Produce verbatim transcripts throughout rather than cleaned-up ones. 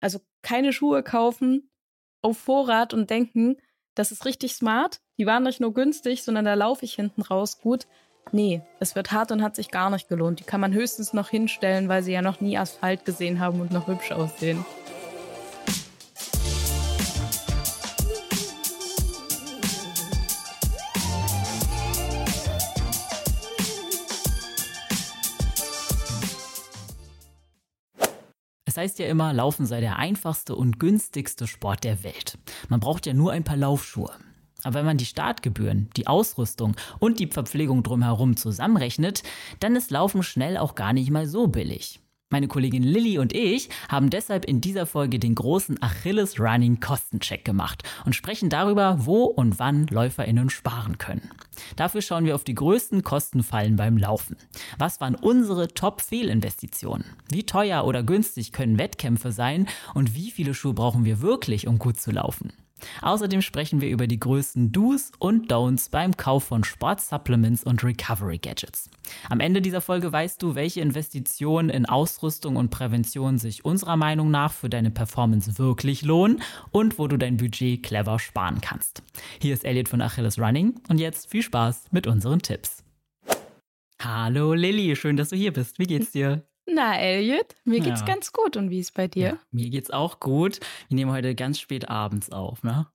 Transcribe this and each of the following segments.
Also keine Schuhe kaufen auf Vorrat und denken, das ist richtig smart. Die waren nicht nur günstig, sondern da laufe ich hinten raus gut. Nee, es wird hart und hat sich gar nicht gelohnt. Die kann man höchstens noch hinstellen, weil sie ja noch nie Asphalt gesehen haben und noch hübsch aussehen. Es heißt ja immer, Laufen sei der einfachste und günstigste Sport der Welt. Man braucht ja nur ein paar Laufschuhe. Aber wenn man die Startgebühren, die Ausrüstung und die Verpflegung drumherum zusammenrechnet, dann ist Laufen schnell auch gar nicht mal so billig. Meine Kollegin Lilly und ich haben deshalb in dieser Folge den großen Achilles Running Kostencheck gemacht und sprechen darüber, wo und wann LäuferInnen sparen können. Dafür schauen wir auf die größten Kostenfallen beim Laufen. Was waren unsere Top-Fehlinvestitionen? Wie teuer oder günstig können Wettkämpfe sein und wie viele Schuhe brauchen wir wirklich, um gut zu laufen? Außerdem sprechen wir über die größten Do's und Don'ts beim Kauf von Sportsupplements und Recovery-Gadgets. Am Ende dieser Folge weißt du, welche Investitionen in Ausrüstung und Prävention sich unserer Meinung nach für deine Performance wirklich lohnen und wo du dein Budget clever sparen kannst. Hier ist Elliot von Achilles Running und jetzt viel Spaß mit unseren Tipps. Hallo Lilly, schön, dass du hier bist. Wie geht's dir? Na, Elliot, mir geht's Ja. ganz gut. Und wie ist bei dir? Ja, mir geht's auch gut. Wir nehmen heute ganz spät abends auf, ne?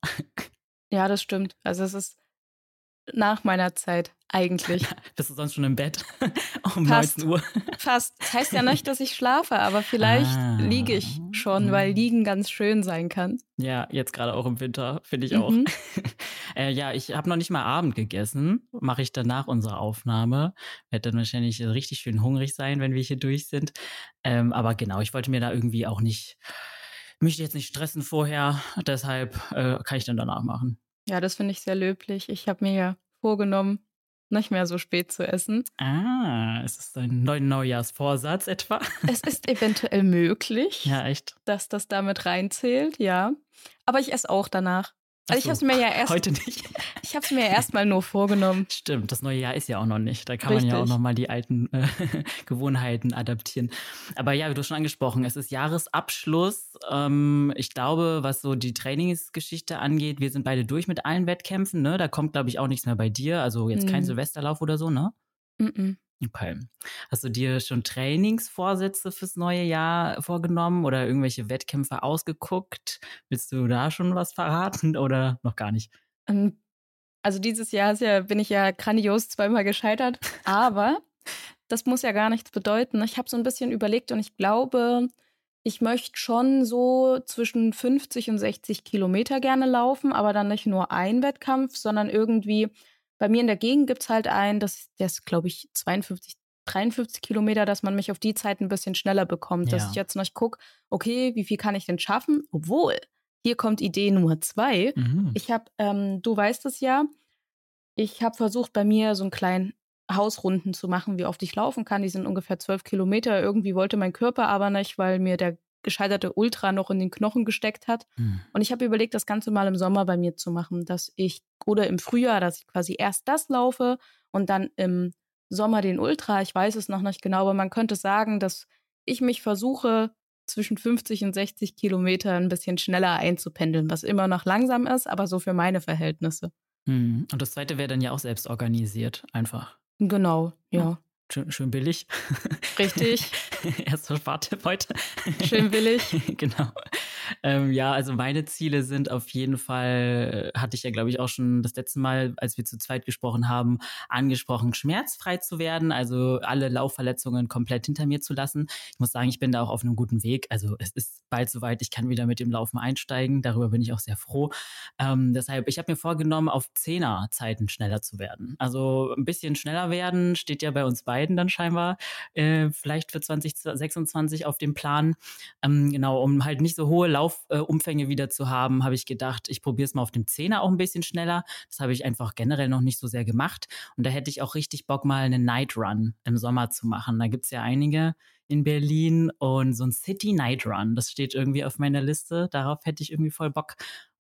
Ja, das stimmt. Also es ist nach meiner Zeit eigentlich. Bist du sonst schon im Bett? um Fast. neunzehn Uhr? Fast. Das heißt ja nicht, dass ich schlafe, aber vielleicht Ah. liege ich schon, weil Liegen ganz schön sein kann. Ja, jetzt gerade auch im Winter, finde ich auch. Mhm. äh, ja, ich habe noch nicht mal Abend gegessen. Mache ich dann nach unserer Aufnahme. Werde dann wahrscheinlich richtig schön hungrig sein, wenn wir hier durch sind. Ähm, aber genau, ich wollte mir da irgendwie auch nicht, mich jetzt nicht stressen vorher. Deshalb äh, kann ich dann danach machen. Ja, das finde ich sehr löblich. Ich habe mir ja vorgenommen, nicht mehr so spät zu essen. Ah, ist das ein neu Neujahrsvorsatz etwa? Es ist eventuell möglich, Ja, echt? dass das damit reinzählt, ja. Aber ich esse auch danach. Also ich Ach habe es so, mir ja erst, heute nicht. ich habe es mir ja erstmal nur vorgenommen. Stimmt, das neue Jahr ist ja auch noch nicht. Da kann man ja auch Richtig. noch mal die alten äh, Gewohnheiten adaptieren. Aber ja, wie du schon angesprochen, es ist Jahresabschluss. Ähm, ich glaube, was so die Trainingsgeschichte angeht, wir sind beide durch mit allen Wettkämpfen. Ne? Da kommt, glaube ich, auch nichts mehr bei dir. Also jetzt kein Hm. Silvesterlauf oder so, ne? Mm-mm. Okay. Hast du dir schon Trainingsvorsätze fürs neue Jahr vorgenommen oder irgendwelche Wettkämpfe ausgeguckt? Willst du da schon was verraten oder noch gar nicht? Ähm, Also dieses Jahr ist ja, bin ich ja grandios zweimal gescheitert, aber das muss ja gar nichts bedeuten. Ich habe so ein bisschen überlegt und ich glaube, ich möchte schon so zwischen fünfzig und sechzig Kilometer gerne laufen, aber dann nicht nur ein Wettkampf, sondern irgendwie, bei mir in der Gegend gibt es halt einen, das, der ist, glaube ich, zweiundfünfzig, dreiundfünfzig Kilometer, dass man mich auf die Zeit ein bisschen schneller bekommt, dass Ja. ich jetzt nicht gucke, okay, wie viel kann ich denn schaffen? Obwohl, hier kommt Idee Nummer zwei. Mhm. Ich habe, ähm, du weißt es ja, ich habe versucht, bei mir so einen kleinen Hausrunden zu machen, wie oft ich laufen kann. Die sind ungefähr zwölf Kilometer. Irgendwie wollte mein Körper aber nicht, weil mir der gescheiterte Ultra noch in den Knochen gesteckt hat. Hm. Und ich habe überlegt, das Ganze mal im Sommer bei mir zu machen, dass ich, oder im Frühjahr, dass ich quasi erst das laufe und dann im Sommer den Ultra. Ich weiß es noch nicht genau, aber man könnte sagen, dass ich mich versuche, zwischen fünfzig und sechzig Kilometer ein bisschen schneller einzupendeln, was immer noch langsam ist, aber so für meine Verhältnisse. Hm. Und das zweite wäre dann ja auch selbst organisiert, einfach. Genau, ja. Schön, schön billig. Richtig. Erster Spartipp heute. Schön billig. Genau. Ähm, ja, also meine Ziele sind auf jeden Fall, hatte ich ja, glaube ich, auch schon das letzte Mal, als wir zu zweit gesprochen haben, angesprochen, schmerzfrei zu werden, also alle Laufverletzungen komplett hinter mir zu lassen. Ich muss sagen, ich bin da auch auf einem guten Weg. Also es ist bald soweit, ich kann wieder mit dem Laufen einsteigen. Darüber bin ich auch sehr froh. Ähm, deshalb, ich habe mir vorgenommen, auf Zehnerzeiten schneller zu werden. Also ein bisschen schneller werden steht ja bei uns beiden dann scheinbar äh, vielleicht für zwanzig sechsundzwanzig auf dem Plan. Ähm, genau, um halt nicht so hohe Laufumfänge äh, wieder zu haben, habe ich gedacht, ich probiere es mal auf dem Zehner auch ein bisschen schneller. Das habe ich einfach generell noch nicht so sehr gemacht. Und da hätte ich auch richtig Bock, mal einen Night Run im Sommer zu machen. Da gibt es ja einige in Berlin und so ein City Night Run, das steht irgendwie auf meiner Liste. Darauf hätte ich irgendwie voll Bock.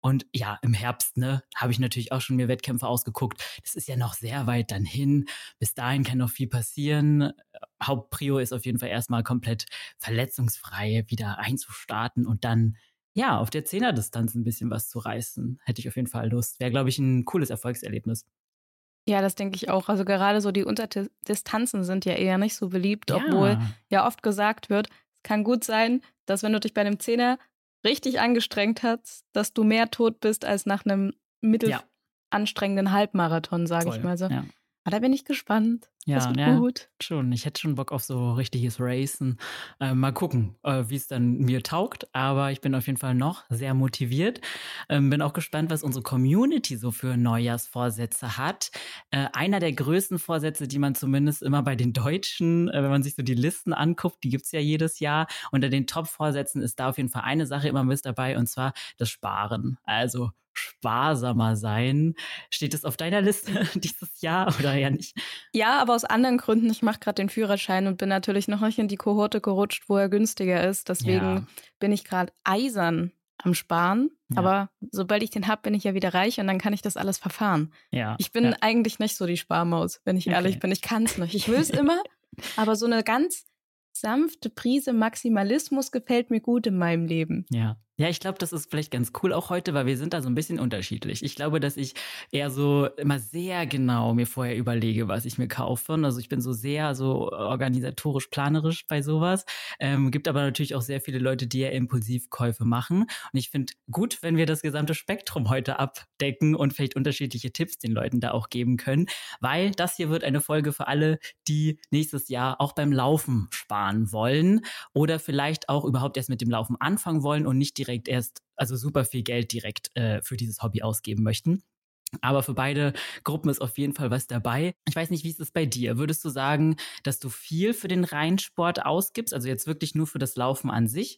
Und ja, im Herbst, ne, habe ich natürlich auch schon mir Wettkämpfe ausgeguckt. Das ist ja noch sehr weit dann hin. Bis dahin kann noch viel passieren. Hauptprio ist auf jeden Fall erstmal komplett verletzungsfrei wieder einzustarten und dann ja, auf der Zehnerdistanz ein bisschen was zu reißen. Hätte ich auf jeden Fall Lust. Wäre, glaube ich, ein cooles Erfolgserlebnis. Ja, das denke ich auch. Also gerade so die Unterdistanzen sind ja eher nicht so beliebt, obwohl Ja, ja oft gesagt wird, es kann gut sein, dass wenn du dich bei einem Zehner richtig angestrengt hast, dass du mehr tot bist als nach einem ja, mittelanstrengenden Halbmarathon, sage ich voll. mal so. Ja. Aber da bin ich gespannt. Das Ja, wird ja, gut. schon. Ich hätte schon Bock auf so richtiges Racen. Äh, mal gucken, äh, wie es dann mir taugt. Aber ich bin auf jeden Fall noch sehr motiviert. Ähm, bin auch gespannt, was unsere Community so für Neujahrsvorsätze hat. Äh, einer der größten Vorsätze, die man zumindest immer bei den Deutschen, äh, wenn man sich so die Listen anguckt, die gibt's ja jedes Jahr. Unter den Top-Vorsätzen ist da auf jeden Fall eine Sache immer mit dabei, und zwar das Sparen. Also sparsamer sein. Steht es auf deiner Liste dieses Jahr oder ja nicht? Ja, aber aus anderen Gründen. Ich mache gerade den Führerschein und bin natürlich noch nicht in die Kohorte gerutscht, wo er günstiger ist. Deswegen Ja, bin ich gerade eisern am Sparen. ja, Aber sobald ich den hab, bin ich ja wieder reich und dann kann ich das alles verfahren. ja, Ich bin ja. eigentlich nicht so die Sparmaus, wenn ich ehrlich Okay. bin. Ich kann es nicht. Ich will es immer, aber so eine ganz sanfte Prise Maximalismus gefällt mir gut in meinem Leben. Ja. Ja, ich glaube, das ist vielleicht ganz cool auch heute, weil wir sind da so ein bisschen unterschiedlich. Ich glaube, dass ich eher so immer sehr genau mir vorher überlege, was ich mir kaufe. Also ich bin so sehr so organisatorisch, planerisch bei sowas. Ähm, gibt aber natürlich auch sehr viele Leute, die ja Impulsivkäufe machen. Und ich finde gut, wenn wir das gesamte Spektrum heute abdecken und vielleicht unterschiedliche Tipps den Leuten da auch geben können, weil das hier wird eine Folge für alle, die nächstes Jahr auch beim Laufen sparen wollen oder vielleicht auch überhaupt erst mit dem Laufen anfangen wollen und nicht direkt erst, also super viel Geld direkt äh, für dieses Hobby ausgeben möchten. Aber für beide Gruppen ist auf jeden Fall was dabei. Ich weiß nicht, wie ist es bei dir? Würdest du sagen, dass du viel für den Rennsport ausgibst, also jetzt wirklich nur für das Laufen an sich?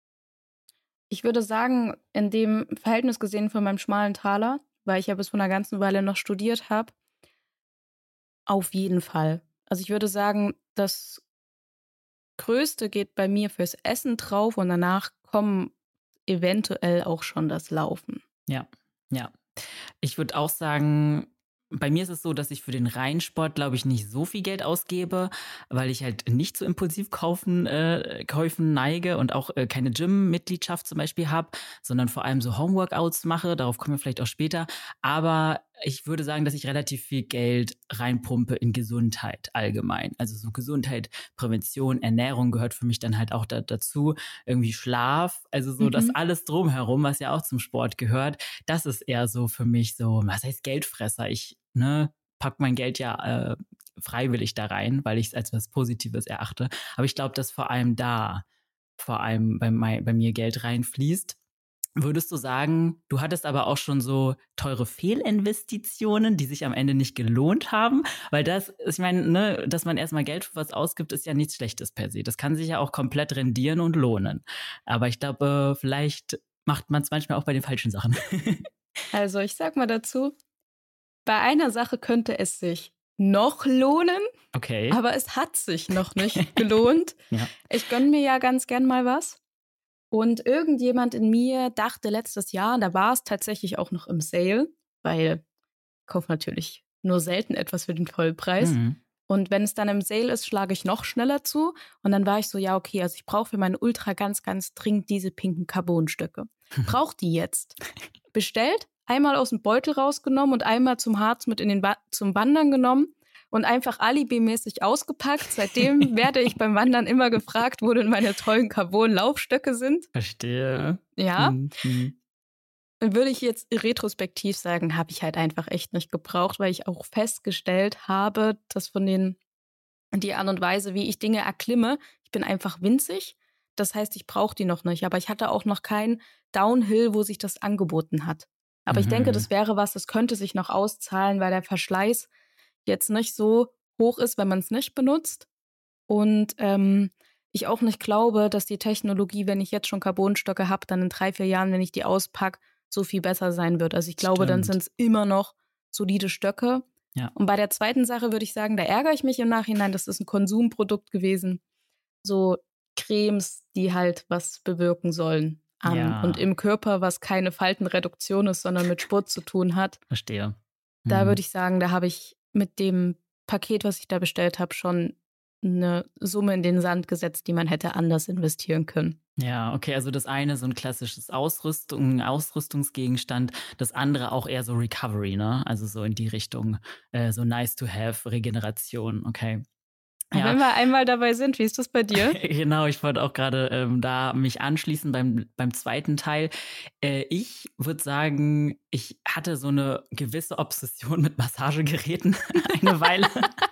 Ich würde sagen, in dem Verhältnis gesehen von meinem schmalen Taler, weil ich ja bis vor einer ganzen Weile noch studiert habe, auf jeden Fall. Also ich würde sagen, das Größte geht bei mir fürs Essen drauf und danach kommen eventuell auch schon das Laufen. Ja, ja. Ich würde auch sagen, bei mir ist es so, dass ich für den Rennsport, glaube ich, nicht so viel Geld ausgebe, weil ich halt nicht zu Impulsivkaufen äh, Käufen neige und auch äh, keine Gym-Mitgliedschaft zum Beispiel habe, sondern vor allem so Homeworkouts mache. Darauf kommen wir vielleicht auch später. Aber ich würde sagen, dass ich relativ viel Geld reinpumpe in Gesundheit allgemein. Also so Gesundheit, Prävention, Ernährung gehört für mich dann halt auch da, dazu. Irgendwie Schlaf, also so das Mhm. alles drumherum, was ja auch zum Sport gehört. Das ist eher so für mich so, was heißt Geldfresser? Ich ne, pack mein Geld ja äh, freiwillig da rein, weil ich es als was Positives erachte. Aber ich glaube, dass vor allem da, vor allem bei, mein, bei mir Geld reinfließt. Würdest du sagen, du hattest aber auch schon so teure Fehlinvestitionen, die sich am Ende nicht gelohnt haben? Weil das, ich meine, ne, dass man erstmal Geld für was ausgibt, ist ja nichts Schlechtes per se. Das kann sich ja auch komplett rendieren und lohnen. Aber ich glaube, vielleicht macht man es manchmal auch bei den falschen Sachen. Also ich sag mal dazu, bei einer Sache könnte es sich noch lohnen, Okay. aber es hat sich noch nicht gelohnt. Ja. Ich gönne mir ja ganz gern mal was. Und irgendjemand in mir dachte letztes Jahr, da war es tatsächlich auch noch im Sale, weil ich kaufe natürlich nur selten etwas für den Vollpreis. Mhm. Und wenn es dann im Sale ist, schlage ich noch schneller zu. Und dann war ich so, ja, okay, also ich brauche für meine Ultra ganz, ganz dringend diese pinken Carbonstücke. Brauch die jetzt. Bestellt, einmal aus dem Beutel rausgenommen und einmal zum Harz mit in den ba- zum Wandern genommen und einfach alibimäßig ausgepackt. Seitdem werde ich beim Wandern immer gefragt, wo denn meine tollen Carbon-Laufstöcke sind. Verstehe. Ja, Mhm. Mhm. würde ich jetzt retrospektiv sagen, habe ich halt einfach echt nicht gebraucht, weil ich auch festgestellt habe, dass von den die Art und Weise, wie ich Dinge erklimme, ich bin einfach winzig. Das heißt, ich brauche die noch nicht. Aber ich hatte auch noch kein Downhill, wo sich das angeboten hat. Aber ich denke, Mhm. das wäre was, das könnte sich noch auszahlen, weil der Verschleiß jetzt nicht so hoch ist, wenn man es nicht benutzt. Und ähm, ich auch nicht glaube, dass die Technologie, wenn ich jetzt schon Carbonstöcke habe, dann in drei, vier Jahren, wenn ich die auspacke, so viel besser sein wird. Also ich glaube, dann sind Stimmt. es immer noch solide Stöcke. Ja. Und bei der zweiten Sache würde ich sagen, da ärgere ich mich im Nachhinein, das ist ein Konsumprodukt gewesen. So Cremes, die halt was bewirken sollen. an und Ja, im Körper, was keine Faltenreduktion ist, sondern mit Sport zu tun hat. verstehe. Da würde Mhm. ich sagen, da habe ich mit dem Paket, was ich da bestellt habe, schon eine Summe in den Sand gesetzt, die man hätte anders investieren können. Ja, okay, also das eine so ein klassisches Ausrüstung Ausrüstungsgegenstand, das andere auch eher so Recovery, ne? Also so in die Richtung, äh, so nice to have, Regeneration, okay. Aber Ja, wenn wir einmal dabei sind, wie ist das bei dir? genau, ich wollte auch gerade ähm, da mich anschließen beim beim zweiten Teil. Äh, ich würde sagen, ich hatte so eine gewisse Obsession mit Massagegeräten eine Weile.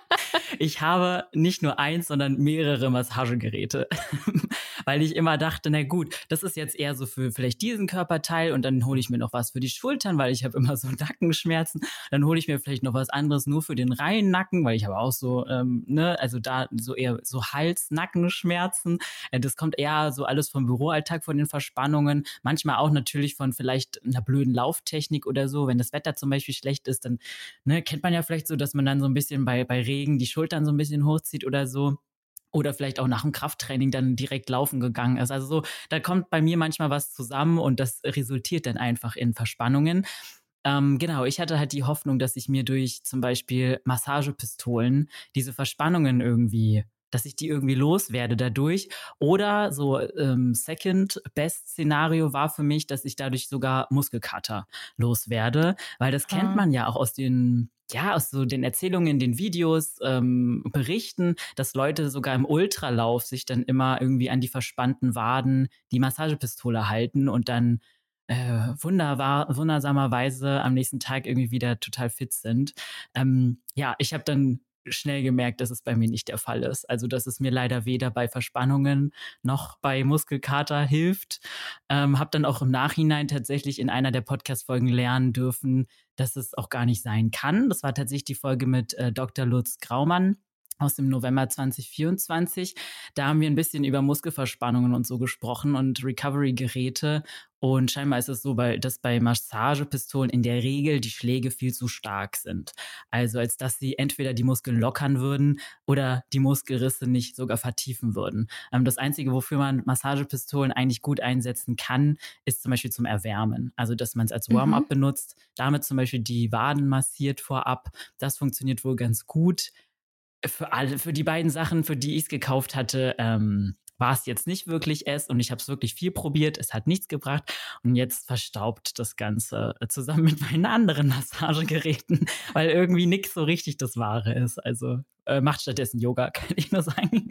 Ich habe nicht nur eins, sondern mehrere Massagegeräte, weil ich immer dachte, na gut, das ist jetzt eher so für vielleicht diesen Körperteil und dann hole ich mir noch was für die Schultern, weil ich habe immer so Nackenschmerzen. Dann hole ich mir vielleicht noch was anderes nur für den reinen Nacken, weil ich habe auch so, ähm, ne, also da so eher so Hals-Nackenschmerzen. Äh, das kommt eher so alles vom Büroalltag, von den Verspannungen. Manchmal auch natürlich von vielleicht einer blöden Lauftechnik oder so. Wenn das Wetter zum Beispiel schlecht ist, dann ne, kennt man ja vielleicht so, dass man dann so ein bisschen bei, bei Regen die Schultern so ein bisschen hochzieht oder so. Oder vielleicht auch nach dem Krafttraining dann direkt laufen gegangen ist. Also so, da kommt bei mir manchmal was zusammen und das resultiert dann einfach in Verspannungen. Ähm, genau, ich hatte halt die Hoffnung, dass ich mir durch zum Beispiel Massagepistolen diese Verspannungen irgendwie, dass ich die irgendwie loswerde dadurch. Oder so ähm, Second Best Szenario war für mich, dass ich dadurch sogar Muskelkater loswerde, weil das kennt Ah. man ja auch aus den ja, aus so den Erzählungen, den Videos, ähm, Berichten, dass Leute sogar im Ultralauf sich dann immer irgendwie an die verspannten Waden die Massagepistole halten und dann äh, wunderbar, wundersamerweise am nächsten Tag irgendwie wieder total fit sind. Ähm, ja, ich habe dann schnell gemerkt, dass es bei mir nicht der Fall ist. Also, dass es mir leider weder bei Verspannungen noch bei Muskelkater hilft. Ähm, habe dann auch im Nachhinein tatsächlich in einer der Podcast-Folgen lernen dürfen, dass es auch gar nicht sein kann. Das war tatsächlich die Folge mit äh, Doktor Lutz Graumann aus dem November zwanzig vierundzwanzig. Da haben wir ein bisschen über Muskelverspannungen und so gesprochen und Recovery-Geräte. Und scheinbar ist es so, bei, dass bei Massagepistolen in der Regel die Schläge viel zu stark sind. Also als dass sie entweder die Muskeln lockern würden oder die Muskelrisse nicht sogar vertiefen würden. Ähm, das Einzige, wofür man Massagepistolen eigentlich gut einsetzen kann, ist zum Beispiel zum Erwärmen. Also dass man es als Mhm. Warm-up benutzt, damit zum Beispiel die Waden massiert vorab. Das funktioniert wohl ganz gut. Für alle, für die beiden Sachen, für die ich es gekauft hatte, ähm, war es jetzt nicht wirklich es und ich habe es wirklich viel probiert. Es hat nichts gebracht und jetzt verstaubt das Ganze äh, zusammen mit meinen anderen Massagegeräten, weil irgendwie nichts so richtig das Wahre ist. Also äh, macht stattdessen Yoga, kann ich nur sagen.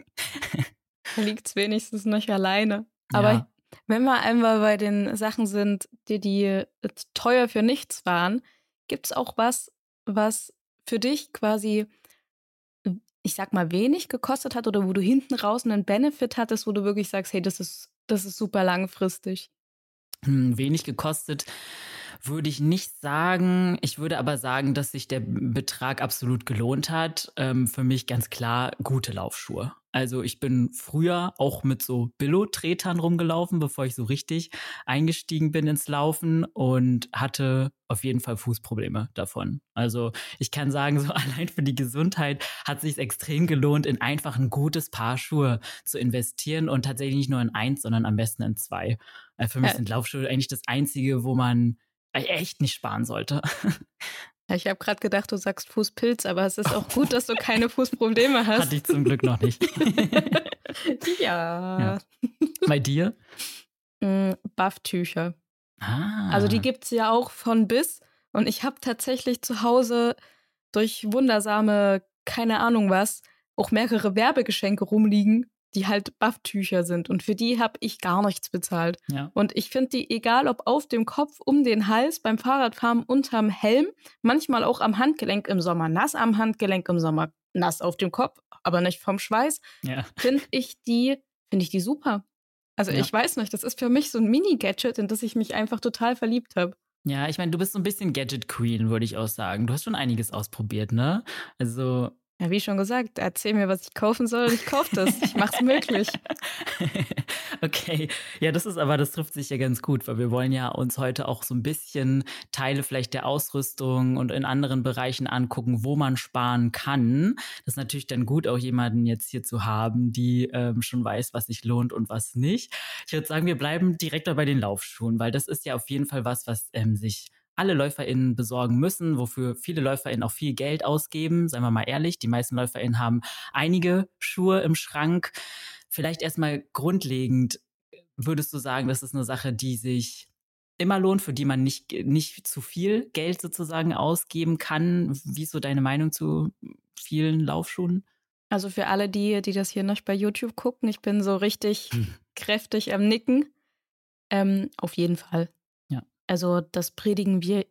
Da liegt's wenigstens nicht alleine. Aber Ja. wenn wir einmal bei den Sachen sind, die, die äh, teuer für nichts waren, gibt's auch was, was für dich quasi, ich sag mal, wenig gekostet hat oder wo du hinten raus einen Benefit hattest, wo du wirklich sagst, hey, das ist, das ist super langfristig. Hm, wenig gekostet würde ich nicht sagen. Ich würde aber sagen, dass sich der Betrag absolut gelohnt hat. Ähm, für mich ganz klar gute Laufschuhe. Also ich bin früher auch mit so Billo-Tretern rumgelaufen, bevor ich so richtig eingestiegen bin ins Laufen und hatte auf jeden Fall Fußprobleme davon. Also ich kann sagen, so allein für die Gesundheit hat sich extrem gelohnt, in einfach ein gutes Paar Schuhe zu investieren und tatsächlich nicht nur in eins, sondern am besten in zwei. Äh, für mich Ja, sind Laufschuhe eigentlich das Einzige, wo man äh, echt nicht sparen sollte. ich habe gerade gedacht, du sagst Fußpilz, aber es ist auch gut, dass du keine Fußprobleme Hatte hast. ich zum Glück noch nicht. Ja. Ja. Bei dir? Mm, Bufftücher. Also die Ah, gibt's ja auch von bis. Und ich habe tatsächlich zu Hause durch wundersame, keine Ahnung was, auch mehrere Werbegeschenke rumliegen, die halt Bufftücher sind. Und für die habe ich gar nichts bezahlt. ja. Und ich finde die, egal ob auf dem Kopf, um den Hals, beim Fahrradfahren, unterm Helm, manchmal auch am Handgelenk, im Sommer nass am Handgelenk, im Sommer nass auf dem Kopf, aber nicht vom Schweiß, Ja. finde ich die, finde ich die super. Also Ja. ich weiß nicht, das ist für mich so ein Mini-Gadget, in das ich mich einfach total verliebt habe. Ja, ich meine, du bist so ein bisschen Gadget Queen, würde ich auch sagen. Du hast schon einiges ausprobiert, ne? Also Ja, wie schon gesagt, erzähl mir, was ich kaufen soll und ich kaufe das. Ich mach's möglich. Okay, ja, das ist aber das trifft sich ja ganz gut, weil wir wollen ja uns heute auch so ein bisschen Teile vielleicht der Ausrüstung und in anderen Bereichen angucken, wo man sparen kann. Das ist natürlich dann gut, auch jemanden jetzt hier zu haben, die, ähm, schon weiß, was sich lohnt und was nicht. Ich würde sagen, wir bleiben direkt mal bei den Laufschuhen, weil das ist ja auf jeden Fall was, was, ähm, sich alle LäuferInnen besorgen müssen, wofür viele LäuferInnen auch viel Geld ausgeben. Seien wir mal ehrlich, die meisten LäuferInnen haben einige Schuhe im Schrank. Vielleicht erstmal grundlegend, würdest du sagen, das ist eine Sache, die sich immer lohnt, für die man nicht, nicht zu viel Geld sozusagen ausgeben kann? Wie ist so deine Meinung zu vielen Laufschuhen? Also für alle die, die das hier nicht bei YouTube gucken, ich bin so richtig Hm. kräftig am Nicken. Ähm, auf jeden Fall. Ja. Also das predigen wir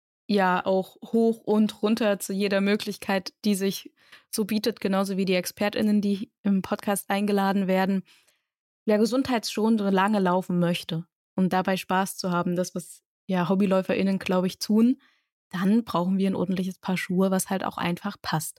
ja auch hoch und runter zu jeder Möglichkeit, die sich so bietet, genauso wie die ExpertInnen, die im Podcast eingeladen werden. Wer gesundheitsschonend und lange laufen möchte und dabei Spaß zu haben, das, was ja HobbyläuferInnen, glaube ich, tun, dann brauchen wir ein ordentliches Paar Schuhe, was halt auch einfach passt.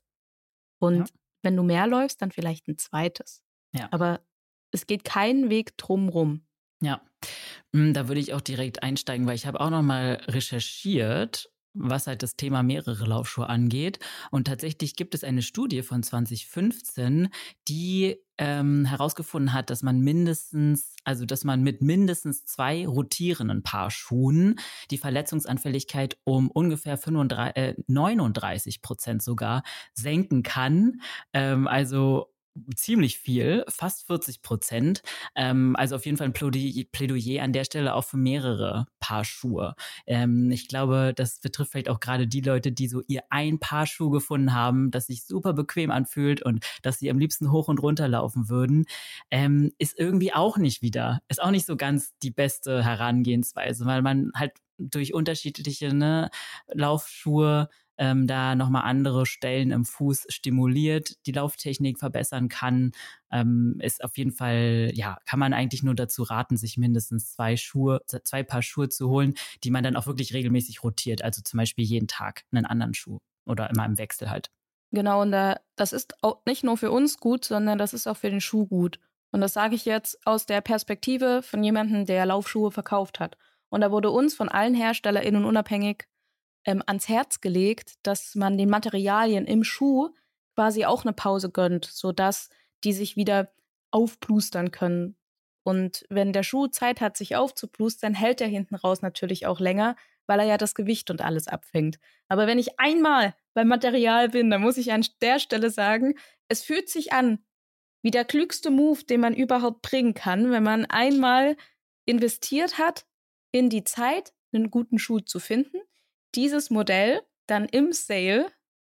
Ja. Und wenn du mehr läufst, dann vielleicht ein zweites. Ja. Aber es geht kein Weg drumrum. Ja. Hm, da würde ich auch direkt einsteigen, weil ich habe auch noch mal recherchiert, was halt das Thema mehrere Laufschuhe angeht. Und tatsächlich gibt es eine Studie von zwanzig fünfzehn, die ähm, herausgefunden hat, dass man mindestens, also dass man mit mindestens zwei rotierenden Paar Schuhen die Verletzungsanfälligkeit um ungefähr fünfunddreißig, äh, neununddreißig Prozent sogar senken kann. Ähm, also ziemlich viel, fast vierzig Prozent. Ähm, also auf jeden Fall ein Plädoyer, Plädoyer an der Stelle auch für mehrere Paar Schuhe. Ähm, ich glaube, das betrifft vielleicht auch gerade die Leute, die so ihr ein Paar Schuh gefunden haben, das sich super bequem anfühlt und dass sie am liebsten hoch und runter laufen würden. Ähm, ist irgendwie auch nicht wieder, ist auch nicht so ganz die beste Herangehensweise, weil man halt durch unterschiedliche, ne, Laufschuhe ähm, da nochmal andere Stellen im Fuß stimuliert, die Lauftechnik verbessern kann. Ähm, ist auf jeden Fall, ja, kann man eigentlich nur dazu raten, sich mindestens zwei Schuhe, zwei Paar Schuhe zu holen, die man dann auch wirklich regelmäßig rotiert. Also zum Beispiel jeden Tag einen anderen Schuh oder immer im Wechsel halt. Genau, und da, das ist auch nicht nur für uns gut, sondern das ist auch für den Schuh gut. Und das sage ich jetzt aus der Perspektive von jemandem, der Laufschuhe verkauft hat. Und da wurde uns von allen HerstellerInnen unabhängig ähm, ans Herz gelegt, dass man den Materialien im Schuh quasi auch eine Pause gönnt, sodass die sich wieder aufplustern können. Und wenn der Schuh Zeit hat, sich aufzuplustern, hält er hinten raus natürlich auch länger, weil er ja das Gewicht und alles abfängt. Aber wenn ich einmal beim Material bin, dann muss ich an der Stelle sagen, es fühlt sich an wie der klügste Move, den man überhaupt bringen kann, wenn man einmal investiert hat in die Zeit, einen guten Schuh zu finden, dieses Modell dann im Sale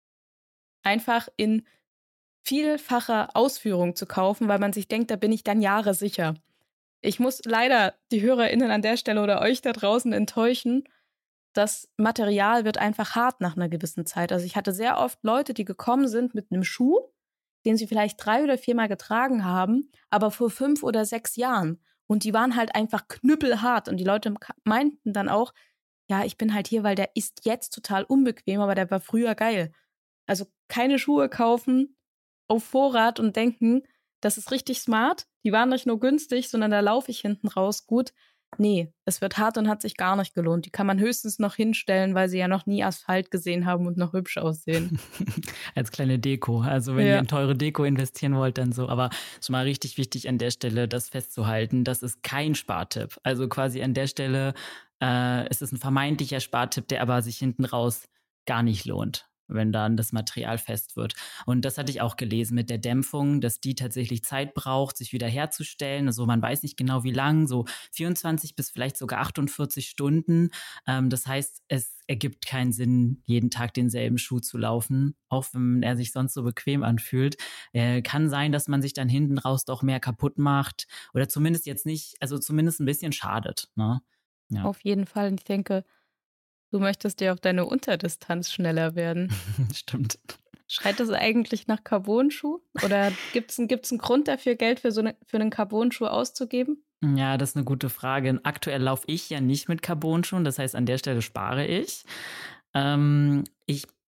einfach in vielfacher Ausführung zu kaufen, weil man sich denkt, da bin ich dann Jahre sicher. Ich muss leider die HörerInnen an der Stelle oder euch da draußen enttäuschen. Das Material wird einfach hart nach einer gewissen Zeit. Also ich hatte sehr oft Leute, die gekommen sind mit einem Schuh, den sie vielleicht drei oder viermal getragen haben, aber vor fünf oder sechs Jahren. Und die waren halt einfach knüppelhart. Und die Leute meinten dann auch, ja, ich bin halt hier, weil der ist jetzt total unbequem, aber der war früher geil. Also keine Schuhe kaufen auf Vorrat und denken, das ist richtig smart. Die waren nicht nur günstig, sondern da laufe ich hinten raus gut. Nee, es wird hart und hat sich gar nicht gelohnt. Die kann man höchstens noch hinstellen, weil sie ja noch nie Asphalt gesehen haben und noch hübsch aussehen. Als kleine Deko. Also wenn Ja. ihr in teure Deko investieren wollt, dann so. Aber schon mal richtig wichtig an der Stelle, das festzuhalten. Das ist kein Spartipp. Also quasi an der Stelle äh, ist es ein vermeintlicher Spartipp, der aber sich hinten raus gar nicht lohnt, wenn dann das Material fest wird. Und das hatte ich auch gelesen mit der Dämpfung, dass die tatsächlich Zeit braucht, sich wieder herzustellen. Also man weiß nicht genau wie lang, so vierundzwanzig bis vielleicht sogar achtundvierzig Stunden. Ähm, das heißt, es ergibt keinen Sinn, jeden Tag denselben Schuh zu laufen, auch wenn er sich sonst so bequem anfühlt. Äh, kann sein, dass man sich dann hinten raus doch mehr kaputt macht oder zumindest jetzt nicht, also zumindest ein bisschen schadet. Ne? Ja. Auf jeden Fall. Und ich denke, du möchtest ja auf deine Unterdistanz schneller werden. Stimmt. Schreit das eigentlich nach Carbon-Schuh? Oder gibt es einen, gibt's einen Grund dafür, Geld für, so eine, für einen Carbon-Schuh auszugeben? Ja, das ist eine gute Frage. Aktuell laufe ich ja nicht mit Carbon-Schuhen, das heißt, an der Stelle spare ich. Ähm, ich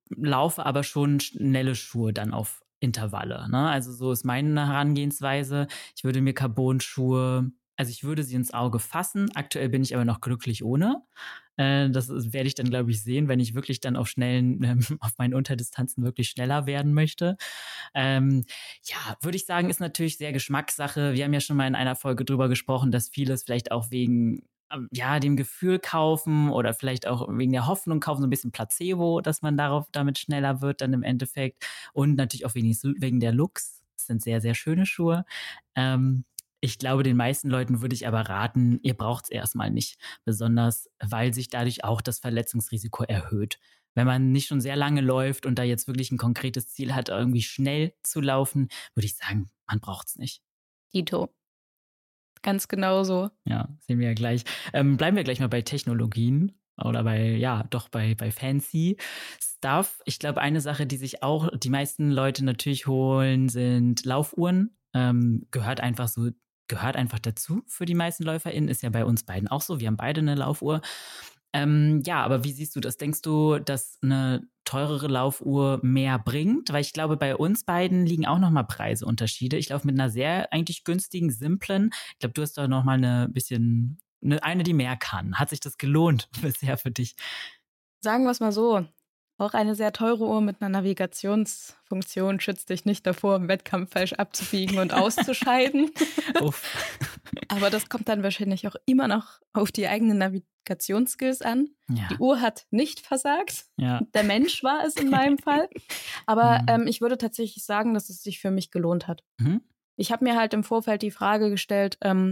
laufe aber schon schnelle Schuhe dann auf Intervalle, ne? Also, so ist meine Herangehensweise. Ich würde mir Carbon-Schuhe also, ich würde sie ins Auge fassen. Aktuell bin ich aber noch glücklich ohne. Äh, das ist werde ich dann, glaube ich, sehen, wenn ich wirklich dann auf schnellen ähm, auf meinen Unterdistanzen wirklich schneller werden möchte. Ähm, ja, würde ich sagen, ist natürlich sehr Geschmackssache. Wir haben ja schon mal in einer Folge drüber gesprochen, dass vieles vielleicht auch wegen ähm, ja, dem Gefühl kaufen oder vielleicht auch wegen der Hoffnung kaufen, so ein bisschen Placebo, dass man darauf damit schneller wird dann im Endeffekt. Und natürlich auch wegen, des- wegen der Looks. Das sind sehr, sehr schöne Schuhe. Ähm, Ich glaube, den meisten Leuten würde ich aber raten, ihr braucht es erstmal nicht, besonders weil sich dadurch auch das Verletzungsrisiko erhöht. Wenn man nicht schon sehr lange läuft und da jetzt wirklich ein konkretes Ziel hat, irgendwie schnell zu laufen, würde ich sagen, man braucht es nicht. Dito. Ganz genau so. Ja, sehen wir ja gleich. Ähm, bleiben wir gleich mal bei Technologien oder bei, ja, doch bei, bei fancy Stuff. Ich glaube, eine Sache, die sich auch die meisten Leute natürlich holen, sind Laufuhren. Ähm, gehört einfach so, gehört einfach dazu für die meisten LäuferInnen. Ist ja bei uns beiden auch so. Wir haben beide eine Laufuhr. Ähm, ja, aber wie siehst du das? Denkst du, dass eine teurere Laufuhr mehr bringt? Weil ich glaube, bei uns beiden liegen auch nochmal Preiseunterschiede. Ich laufe mit einer sehr eigentlich günstigen, simplen. Ich glaube, du hast da nochmal eine bisschen, eine, eine, die mehr kann. Hat sich das gelohnt bisher für dich? Sagen wir es mal so. Auch eine sehr teure Uhr mit einer Navigationsfunktion schützt dich nicht davor, im Wettkampf falsch abzubiegen und auszuscheiden. Uff. Aber das kommt dann wahrscheinlich auch immer noch auf die eigenen Navigationsskills an. Ja. Die Uhr hat nicht versagt. Ja. Der Mensch war es in meinem Fall. Aber Mhm. ähm, ich würde tatsächlich sagen, dass es sich für mich gelohnt hat. Mhm. Ich habe mir halt im Vorfeld die Frage gestellt, ähm,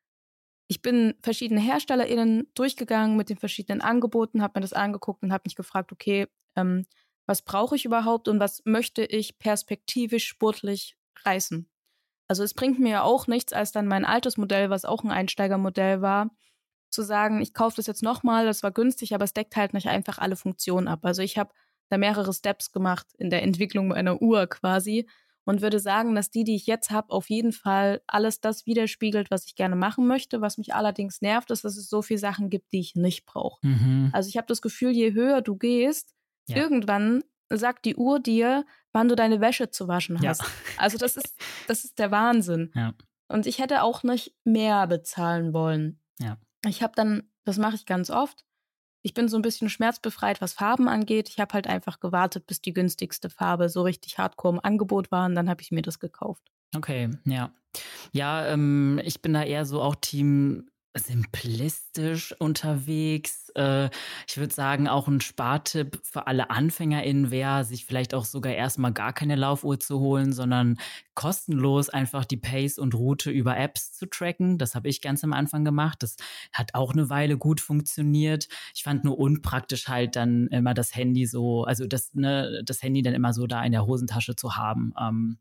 ich bin verschiedene HerstellerInnen durchgegangen mit den verschiedenen Angeboten, habe mir das angeguckt und habe mich gefragt, okay, ähm, was brauche ich überhaupt und was möchte ich perspektivisch sportlich reißen? Also es bringt mir ja auch nichts, als dann mein altes Modell, was auch ein Einsteigermodell war, zu sagen, ich kaufe das jetzt nochmal, das war günstig, aber es deckt halt nicht einfach alle Funktionen ab. Also ich habe da mehrere Steps gemacht in der Entwicklung meiner Uhr quasi und würde sagen, dass die, die ich jetzt habe, auf jeden Fall alles das widerspiegelt, was ich gerne machen möchte. Was mich allerdings nervt, ist, dass es so viele Sachen gibt, die ich nicht brauche. Mhm. Also ich habe das Gefühl, je höher du gehst, Ja. irgendwann sagt die Uhr dir, wann du deine Wäsche zu waschen Ja. hast. Also das ist, das ist der Wahnsinn. Ja. Und ich hätte auch nicht mehr bezahlen wollen. Ja. Ich habe dann, das mache ich ganz oft, ich bin so ein bisschen schmerzbefreit, was Farben angeht. Ich habe halt einfach gewartet, bis die günstigste Farbe so richtig hardcore im Angebot war und dann habe ich mir das gekauft. Okay, ja. Ja, ähm, ich bin da eher so auch Team simplistisch unterwegs. Äh, ich würde sagen, auch ein Spartipp für alle AnfängerInnen wäre, sich vielleicht auch sogar erstmal gar keine Laufuhr zu holen, sondern kostenlos einfach die Pace und Route über Apps zu tracken. Das habe ich ganz am Anfang gemacht. Das hat auch eine Weile gut funktioniert. Ich fand nur unpraktisch halt dann immer das Handy so, also das, ne, das Handy dann immer so da in der Hosentasche zu haben. Ähm,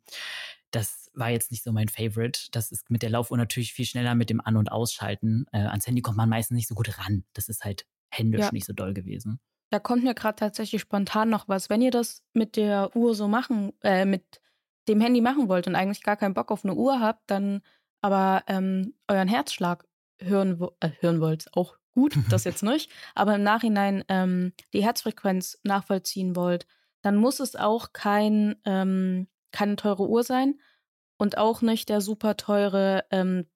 das war jetzt nicht so mein Favorite. Das ist mit der Laufuhr natürlich viel schneller mit dem An- und Ausschalten. Äh, ans Handy kommt man meistens nicht so gut ran. Das ist halt händisch Ja. nicht so doll gewesen. Da kommt mir gerade tatsächlich spontan noch was. Wenn ihr das mit der Uhr so machen, äh, mit dem Handy machen wollt und eigentlich gar keinen Bock auf eine Uhr habt, dann aber ähm, euren Herzschlag hören, wo äh, hören wollt, auch gut, das jetzt nicht, aber im Nachhinein ähm, die Herzfrequenz nachvollziehen wollt, dann muss es auch kein, ähm, keine teure Uhr sein und auch nicht der super teure ähm,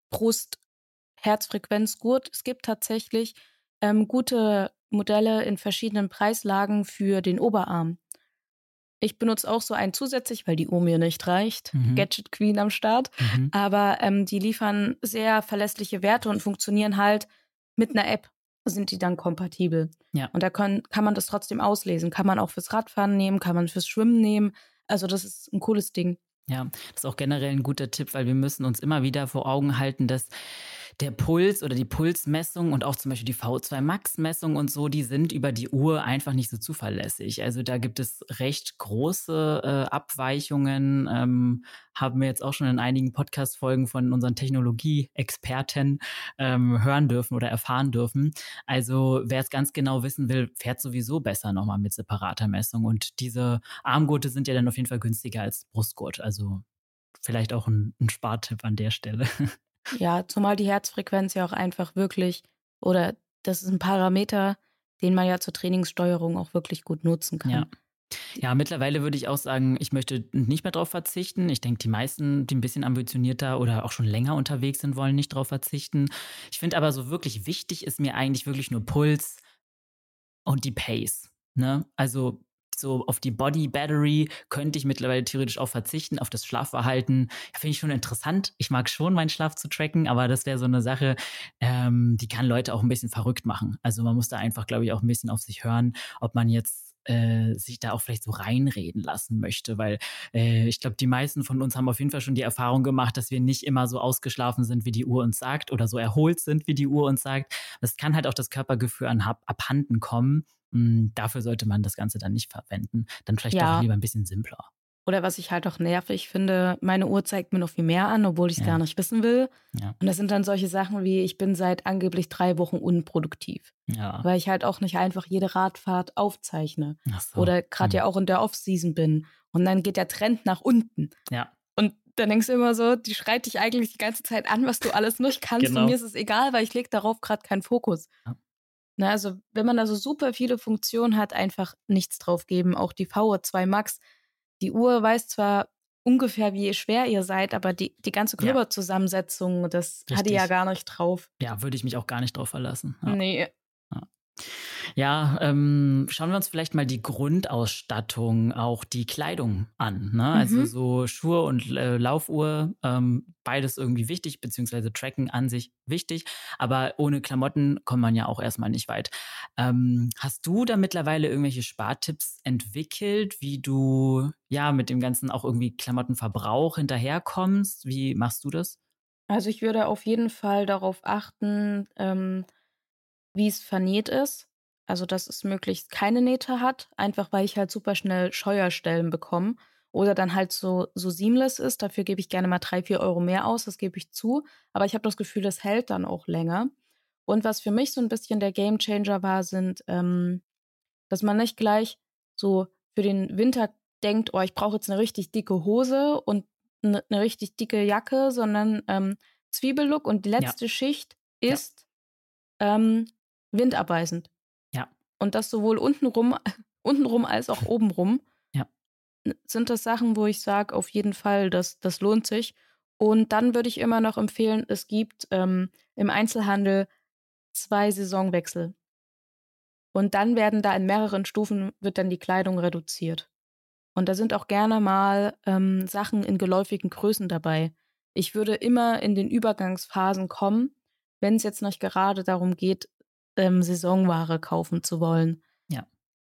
Brust-Herzfrequenzgurt. Es gibt tatsächlich ähm, gute Modelle in verschiedenen Preislagen für den Oberarm. Ich benutze auch so einen zusätzlich, weil die Uhr mir nicht reicht. Mhm. Gadget Queen am Start. Mhm. Aber ähm, die liefern sehr verlässliche Werte und funktionieren halt mit einer App, sind die dann kompatibel. Ja. Und da kann, kann man das trotzdem auslesen. Kann man auch fürs Radfahren nehmen, kann man fürs Schwimmen nehmen. Also das ist ein cooles Ding. Ja, das ist auch generell ein guter Tipp, weil wir müssen uns immer wieder vor Augen halten, dass der Puls oder die Pulsmessung und auch zum Beispiel die V zwei Max-Messung und so, die sind über die Uhr einfach nicht so zuverlässig. Also da gibt es recht große äh, Abweichungen, ähm, haben wir jetzt auch schon in einigen Podcast-Folgen von unseren Technologie-Experten ähm, hören dürfen oder erfahren dürfen. Also wer es ganz genau wissen will, fährt sowieso besser nochmal mit separater Messung. Und diese Armgurte sind ja dann auf jeden Fall günstiger als Brustgurt. Also vielleicht auch ein, ein Spartipp an der Stelle. Ja, zumal die Herzfrequenz ja auch einfach wirklich, oder das ist ein Parameter, den man ja zur Trainingssteuerung auch wirklich gut nutzen kann. Ja. Ja, mittlerweile würde ich auch sagen, ich möchte nicht mehr drauf verzichten. Ich denke, die meisten, die ein bisschen ambitionierter oder auch schon länger unterwegs sind, wollen nicht drauf verzichten. Ich finde aber so wirklich wichtig ist mir eigentlich wirklich nur Puls und die Pace, ne? Also, so auf die Body Battery könnte ich mittlerweile theoretisch auch verzichten, auf das Schlafverhalten. Ja, finde ich schon interessant. Ich mag schon, meinen Schlaf zu tracken, aber das wäre so eine Sache, ähm, die kann Leute auch ein bisschen verrückt machen. Also, man muss da einfach, glaube ich, auch ein bisschen auf sich hören, ob man jetzt, äh, sich da auch vielleicht so reinreden lassen möchte, weil, äh, ich glaube, die meisten von uns haben auf jeden Fall schon die Erfahrung gemacht, dass wir nicht immer so ausgeschlafen sind, wie die Uhr uns sagt oder so erholt sind, wie die Uhr uns sagt. Das kann halt auch das Körpergefühl an, abhanden kommen. Hm, dafür sollte man das Ganze dann nicht verwenden. Dann vielleicht doch Ja, lieber ein bisschen simpler. oder was ich halt auch nervig finde, meine Uhr zeigt mir noch viel mehr an, obwohl ich es gar Ja, nicht wissen will. ja, Und das sind dann solche Sachen wie, ich bin seit angeblich drei Wochen unproduktiv, ja. weil ich halt auch nicht einfach jede Radfahrt aufzeichne Ach so. oder gerade Mhm. ja auch in der Off-Season bin. Und dann geht der Trend nach unten. Ja, Und dann denkst du immer so, die schreit dich eigentlich die ganze Zeit an, was du alles nicht kannst. Und mir genau. ist es egal, weil ich lege darauf gerade keinen Fokus. Ja, Na, also wenn man da so super viele Funktionen hat, einfach nichts drauf geben. Auch die V O zwei Max. Die Uhr weiß zwar ungefähr, wie schwer ihr seid, aber die, die ganze ja, Körperzusammensetzung, das hat die ja richtig. gar nicht drauf. Ja, würde ich mich auch gar nicht drauf verlassen. Ja, Nee. ja. Ja, ähm, schauen wir uns vielleicht mal die Grundausstattung, auch die Kleidung an, ne? Also, Mhm. so Schuhe und, äh, Laufuhr, ähm, beides irgendwie wichtig, beziehungsweise Tracken an sich wichtig, aber ohne Klamotten kommt man ja auch erst mal nicht weit. Ähm, hast du da mittlerweile irgendwelche Spartipps entwickelt, wie du, ja, mit dem ganzen auch irgendwie Klamottenverbrauch hinterherkommst? Wie machst du das? Also ich würde auf jeden Fall darauf achten, ähm, wie es vernäht ist. Also, dass es möglichst keine Nähte hat, einfach weil ich halt super schnell Scheuerstellen bekomme. Oder dann halt so so seamless ist. Dafür gebe ich gerne mal drei vier Euro mehr aus, das gebe ich zu. Aber ich habe das Gefühl, das hält dann auch länger. Und was für mich so ein bisschen der Gamechanger war, sind, ähm, dass man nicht gleich so für den Winter denkt: „Oh, ich brauche jetzt eine richtig dicke Hose und eine 'ne richtig dicke Jacke“, sondern, ähm, Zwiebellook und die Ja, letzte Schicht ja, ist, ähm, windabweisend. ja, Und das sowohl untenrum untenrum als auch obenrum, ja. n sind das Sachen, wo ich sage, auf jeden Fall, das das lohnt sich. Und dann würde ich immer noch empfehlen, es gibt, ähm, im Einzelhandel zwei Saisonwechsel. Und dann werden da in mehreren Stufen wird dann die Kleidung reduziert. Und da sind auch gerne mal, ähm, Sachen in geläufigen Größen dabei. Ich würde immer in den Übergangsphasen kommen, wenn es jetzt nicht gerade darum geht, ähm, Saisonware kaufen zu wollen. Ja,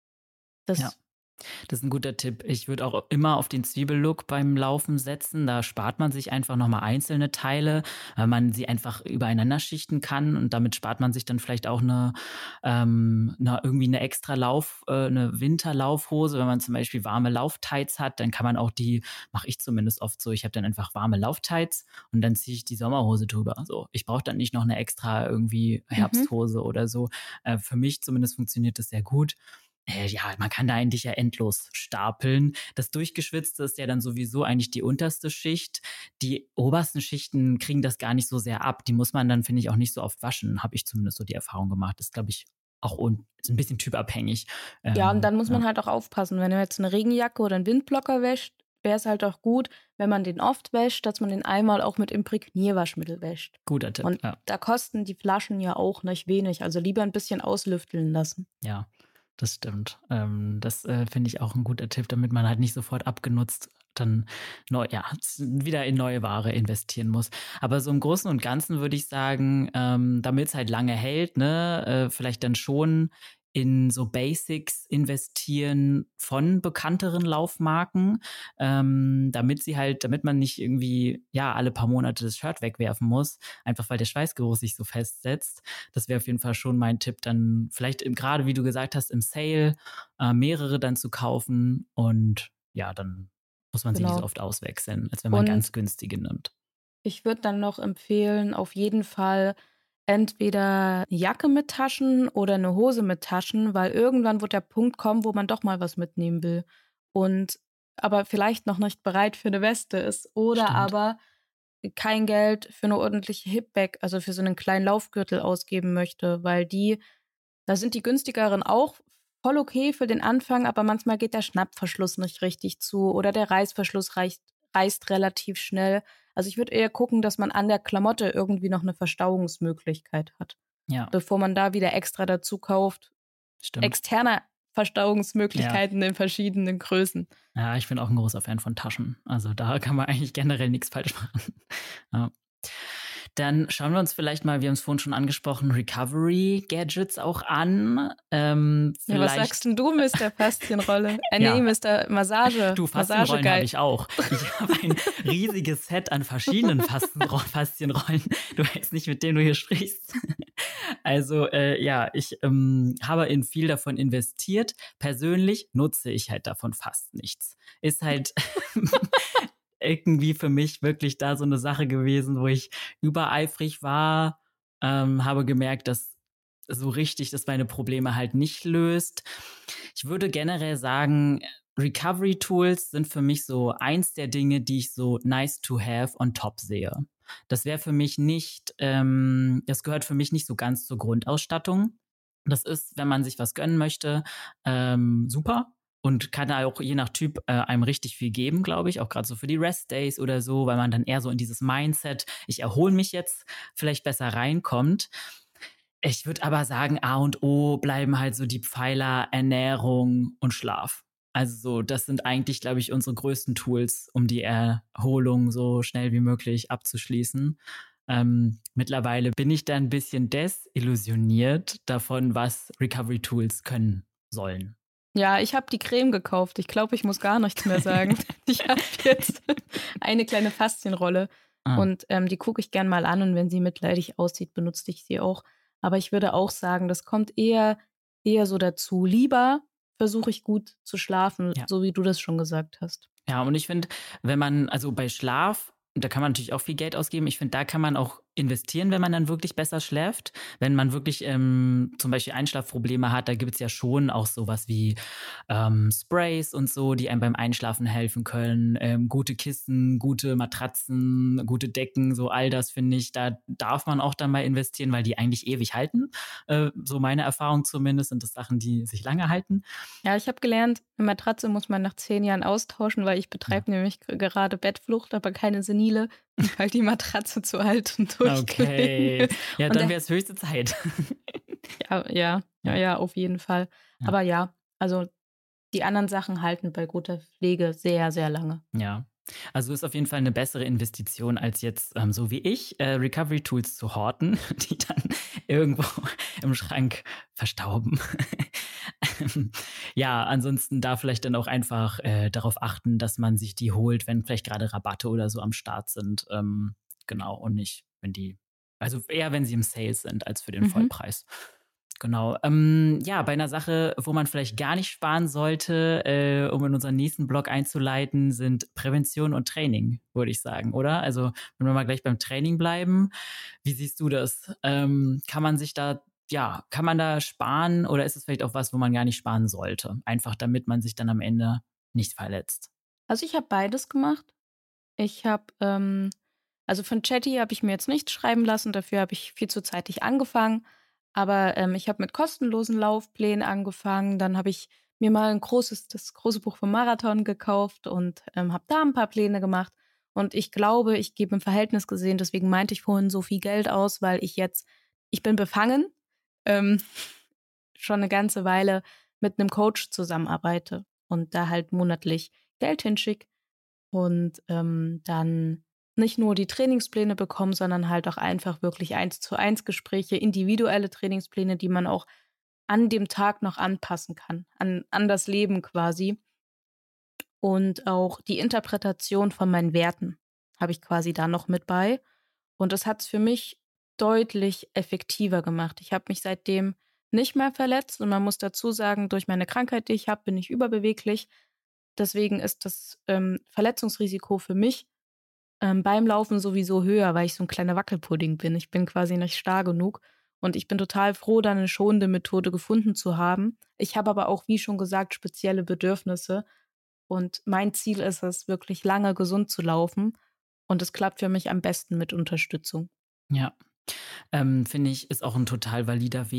ja. Das Das ist ein guter Tipp. Ich würde auch immer auf den Zwiebellook beim Laufen setzen. Da spart man sich einfach noch mal einzelne Teile, weil man sie einfach übereinander schichten kann und damit spart man sich dann vielleicht auch eine, ähm 'ne irgendwie eine extra Lauf äh, 'ne Winterlaufhose. Wenn man zum Beispiel warme Lauftights hat, dann kann man auch die mache ich zumindest oft so, ich habe dann einfach warme Lauftights und dann ziehe ich die Sommerhose drüber. So, ich brauche dann nicht noch eine extra irgendwie mhm. Herbsthose oder so. Äh, für mich zumindest funktioniert das sehr gut. Äh, ja, man kann da eigentlich ja endlos stapeln. Das Durchgeschwitzte ist ja dann sowieso eigentlich die unterste Schicht. Die obersten Schichten kriegen das gar nicht so sehr ab. Die muss man dann, finde ich, auch nicht so oft waschen, habe ich zumindest so die Erfahrung gemacht. Das ist, glaube ich, auch un ist 'n bisschen typabhängig. Ja, und Ähm, dann muss man ja, halt auch aufpassen. Wenn du jetzt eine Regenjacke oder 'n Windblocker wäscht, wäre es halt auch gut, wenn man den oft wäscht, dass man den einmal auch mit Imprägnierwaschmittel wäscht. guter Tipp, Und ja. da kosten die Flaschen ja auch nicht wenig, also lieber ein bisschen auslüfteln lassen. Ja, das stimmt. Ähm, das, äh, finde ich auch ein guter Tipp, damit man halt nicht sofort abgenutzt dann neu ja, s wieder in neue Ware investieren muss. Aber so im Großen und Ganzen würde ich sagen, ähm, damit's halt lange hält, ne, äh, vielleicht dann schon in so Basics investieren von bekannteren Laufmarken, ähm, damit sie halt damit man nicht irgendwie, ja, alle paar Monate das Shirt wegwerfen muss, einfach weil der Schweißgeruch sich so festsetzt. Das wäre auf jeden Fall schon mein Tipp, dann vielleicht im, gerade wie du gesagt hast, im Sale äh, mehrere dann zu kaufen und ja, dann muss man sie nicht so Genau. oft auswechseln, als wenn man Und ganz günstige nimmt. ich würde dann noch empfehlen, auf jeden Fall entweder 'ne Jacke mit Taschen oder eine Hose mit Taschen, weil irgendwann wird der Punkt kommen, wo man doch mal was mitnehmen will und aber vielleicht noch nicht bereit für eine Weste ist oder Stimmt. aber kein Geld für eine ordentliche Hip-Bag, also für so einen kleinen Laufgürtel ausgeben möchte, weil die da sind die günstigeren auch voll okay für den Anfang, aber manchmal geht der Schnappverschluss nicht richtig zu oder der Reißverschluss reicht, reißt relativ schnell. Also ich würde eher gucken, dass man an der Klamotte irgendwie noch eine Verstauungsmöglichkeit hat, Ja, bevor man da wieder extra dazu kauft. stimmt. Externe Ja. Verstauungsmöglichkeiten in verschiedenen Größen. Ja, ich bin auch ein großer Fan von Taschen. Also da kann man eigentlich generell nichts falsch machen. Ja. Dann schauen wir uns vielleicht mal, wir haben es vorhin schon angesprochen, Recovery-Gadgets auch an. Ähm, Ja, was vielleicht, sagst denn du, Mister Faszienrolle? Äh, nee, ja, Mister Massage. du, Faszienrollen habe Massageguide. ich auch. Ich habe ein riesiges Set an verschiedenen Faszienro- Faszienrollen. Du weißt nicht, mit dem du hier sprichst. Also äh, ja, ich ähm, habe in viel davon investiert. Persönlich nutze ich halt davon fast nichts. Ist halt irgendwie für mich wirklich da so eine Sache gewesen, wo ich übereifrig war, ähm, habe gemerkt, dass so richtig das meine Probleme halt nicht löst. Ich würde generell sagen, Recovery Tools sind für mich so eins der Dinge, die ich so nice to have on top sehe. Das wäre für mich nicht, ähm, das gehört für mich nicht so ganz zur Grundausstattung. Das ist, wenn man sich was gönnen möchte, ähm, super und kann da auch je nach Typ äh, einem richtig viel geben, glaube ich, auch gerade so für die Rest Days oder so, weil man dann eher so in dieses Mindset, ich erhole mich jetzt, vielleicht besser reinkommt. Ich würde aber sagen, A und O bleiben halt so die Pfeiler Ernährung und Schlaf. Also so, das sind eigentlich, glaube ich, unsere größten Tools, um die Erholung so schnell wie möglich abzuschließen. Ähm, mittlerweile bin ich da ein bisschen desillusioniert davon, was Recovery Tools können sollen. Ja, ich habe die Creme gekauft. Ich glaube, ich muss gar nichts mehr sagen. Ich habe jetzt eine kleine Faszienrolle Ah, und ähm, die gucke ich gern mal an und wenn sie mitleidig aussieht, benutze ich sie auch. Aber ich würde auch sagen, das kommt eher, eher so dazu. Lieber versuche ich gut zu schlafen, ja. so wie du das schon gesagt hast. Ja, und ich finde, wenn man, also bei Schlaf, da kann man natürlich auch viel Geld ausgeben. Ich finde, da kann man auch investieren, wenn man dann wirklich besser schläft. Wenn man wirklich ähm, zum Beispiel Einschlafprobleme hat, da gibt es ja schon auch sowas wie ähm, Sprays und so, die einem beim Einschlafen helfen können. Ähm, gute Kissen, gute Matratzen, gute Decken, so all das finde ich, da darf man auch dann mal investieren, weil die eigentlich ewig halten. Äh, so meine Erfahrung zumindest sind das Sachen, die sich lange halten. Ja, ich habe gelernt, eine Matratze muss man nach zehn Jahren austauschen, weil ich Ja. betreibe nämlich g- gerade Bettflucht, aber keine senile, weil die Matratze zu alt und durchgelegen Okay. ist. Ja, Und dann der, wäre es höchste Zeit. ja, ja, ja, Ja, ja, auf jeden Fall. ja, Aber ja, also die anderen Sachen halten bei guter Pflege sehr, sehr lange. ja. Also ist auf jeden Fall eine bessere Investition, als jetzt, ähm, so wie ich, äh, Recovery Tools zu horten, die dann irgendwo im Schrank verstauben. Ähm, ja, ansonsten da vielleicht dann auch einfach, äh, darauf achten, dass man sich die holt, wenn vielleicht gerade Rabatte oder so am Start sind. Ähm, genau, und nicht, wenn die also eher, wenn sie im Sale sind, als für den Mhm. Vollpreis. Genau. Ähm, ja, bei einer Sache, wo man vielleicht gar nicht sparen sollte, äh, um in unseren nächsten Blog einzuleiten, sind Prävention und Training, würde ich sagen, oder? Also, wenn wir mal gleich beim Training bleiben, wie siehst du das? Ähm, kann man sich da, ja, kann man da sparen oder ist es vielleicht auch was, wo man gar nicht sparen sollte? Einfach damit man sich dann am Ende nicht verletzt. Also ich habe beides gemacht. Ich habe, ähm, also von Chatty habe ich mir jetzt nichts schreiben lassen, dafür habe ich viel zu zeitig angefangen. Aber ähm, ich habe mit kostenlosen Laufplänen angefangen. Dann habe ich mir mal ein großes, das große Buch vom Marathon gekauft und ähm, habe da ein paar Pläne gemacht. Und ich glaube, ich gebe im Verhältnis gesehen, deswegen meinte ich vorhin so viel Geld aus, weil ich jetzt, ich bin befangen, ähm, schon eine ganze Weile mit einem Coach zusammenarbeite und da halt monatlich Geld hinschicke und ähm, dann nicht nur die Trainingspläne bekommen, sondern halt auch einfach wirklich eins zu eins Gespräche, individuelle Trainingspläne, die man auch an dem Tag noch anpassen kann, an, an das Leben quasi. Und auch die Interpretation von meinen Werten habe ich quasi da noch mit bei. Und das hat es für mich deutlich effektiver gemacht. Ich habe mich seitdem nicht mehr verletzt und man muss dazu sagen, durch meine Krankheit, die ich habe, bin ich überbeweglich. Deswegen ist das ähm, Verletzungsrisiko für mich ähm, beim Laufen sowieso höher, weil ich so ein kleiner Wackelpudding bin. Ich bin quasi nicht starr genug und ich bin total froh, da 'ne schonende Methode gefunden zu haben. Ich habe aber auch, wie schon gesagt, spezielle Bedürfnisse und mein Ziel ist es, wirklich lange gesund zu laufen und es klappt für mich am besten mit Unterstützung. Ja. Ähm, finde ich, ist auch ein total valider Weg.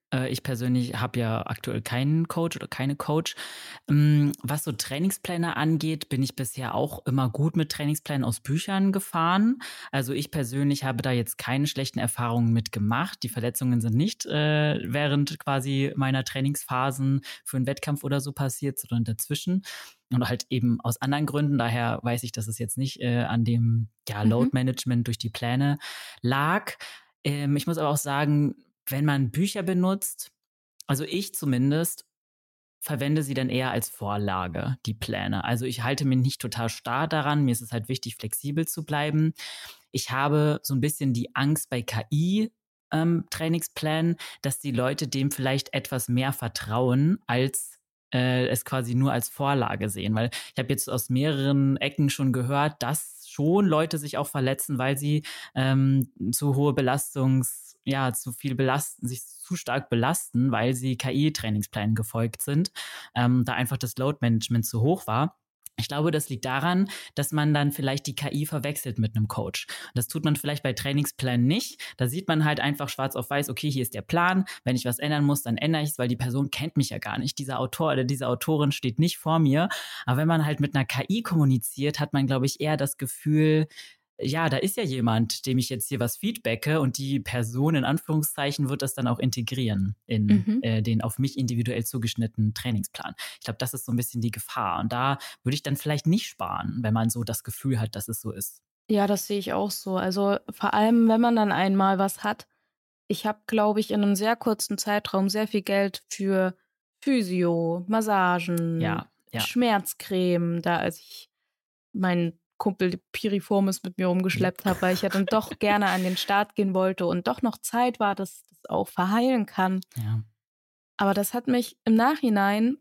Äh, ich persönlich habe ja aktuell keinen Coach oder keine Coach. Ähm, was so Trainingspläne angeht, bin ich bisher auch immer gut mit Trainingsplänen aus Büchern gefahren. Also ich persönlich habe da jetzt keine schlechten Erfahrungen mit gemacht. Die Verletzungen sind nicht äh, während quasi meiner Trainingsphasen für einen Wettkampf oder so passiert, sondern dazwischen. Und halt eben aus anderen Gründen. Daher weiß ich, dass es jetzt nicht äh, an dem ja, Mhm. Load Management durch die Pläne lag. Ähm, ich muss aber auch sagen, wenn man Bücher benutzt, also ich zumindest, verwende sie dann eher als Vorlage, die Pläne. Also ich halte mich nicht total starr daran. Mir ist es halt wichtig, flexibel zu bleiben. Ich habe so ein bisschen die Angst bei K I, ähm, Trainingsplänen, dass die Leute dem vielleicht etwas mehr vertrauen, als äh, es quasi nur als Vorlage sehen. Weil ich habe jetzt aus mehreren Ecken schon gehört, dass schon Leute sich auch verletzen, weil sie ähm, zu hohe Belastungs, ja, zu viel belasten, sich zu stark belasten, weil sie K I-Trainingsplänen gefolgt sind, ähm, da einfach das Load-Management zu hoch war. Ich glaube, das liegt daran, dass man dann vielleicht die K I verwechselt mit einem Coach. Das tut man vielleicht bei Trainingsplänen nicht. Da sieht man halt einfach schwarz auf weiß, okay, hier ist der Plan. Wenn ich was ändern muss, dann ändere ich es, weil die Person kennt mich ja gar nicht. Dieser Autor oder diese Autorin steht nicht vor mir. Aber wenn man halt mit einer K I kommuniziert, hat man, glaube ich, eher das Gefühl, ja, da ist ja jemand, dem ich jetzt hier was feedbacke und die Person in Anführungszeichen wird das dann auch integrieren in Mhm. äh, den auf mich individuell zugeschnittenen Trainingsplan. Ich glaube, das ist so ein bisschen die Gefahr. Und da würde ich dann vielleicht nicht sparen, wenn man so das Gefühl hat, dass es so ist. Ja, das sehe ich auch so. Also, vor allem, wenn man dann einmal was hat. Ich habe, glaube ich, in einem sehr kurzen Zeitraum sehr viel Geld für Physio, Massagen, Ja, ja. Schmerzcreme, da als ich meinen Kumpel Piriformis mit mir rumgeschleppt Yep. habe, weil ich ja dann doch gerne an den Start gehen wollte und doch noch Zeit war, dass das auch verheilen kann. Ja. Aber das hat mich im Nachhinein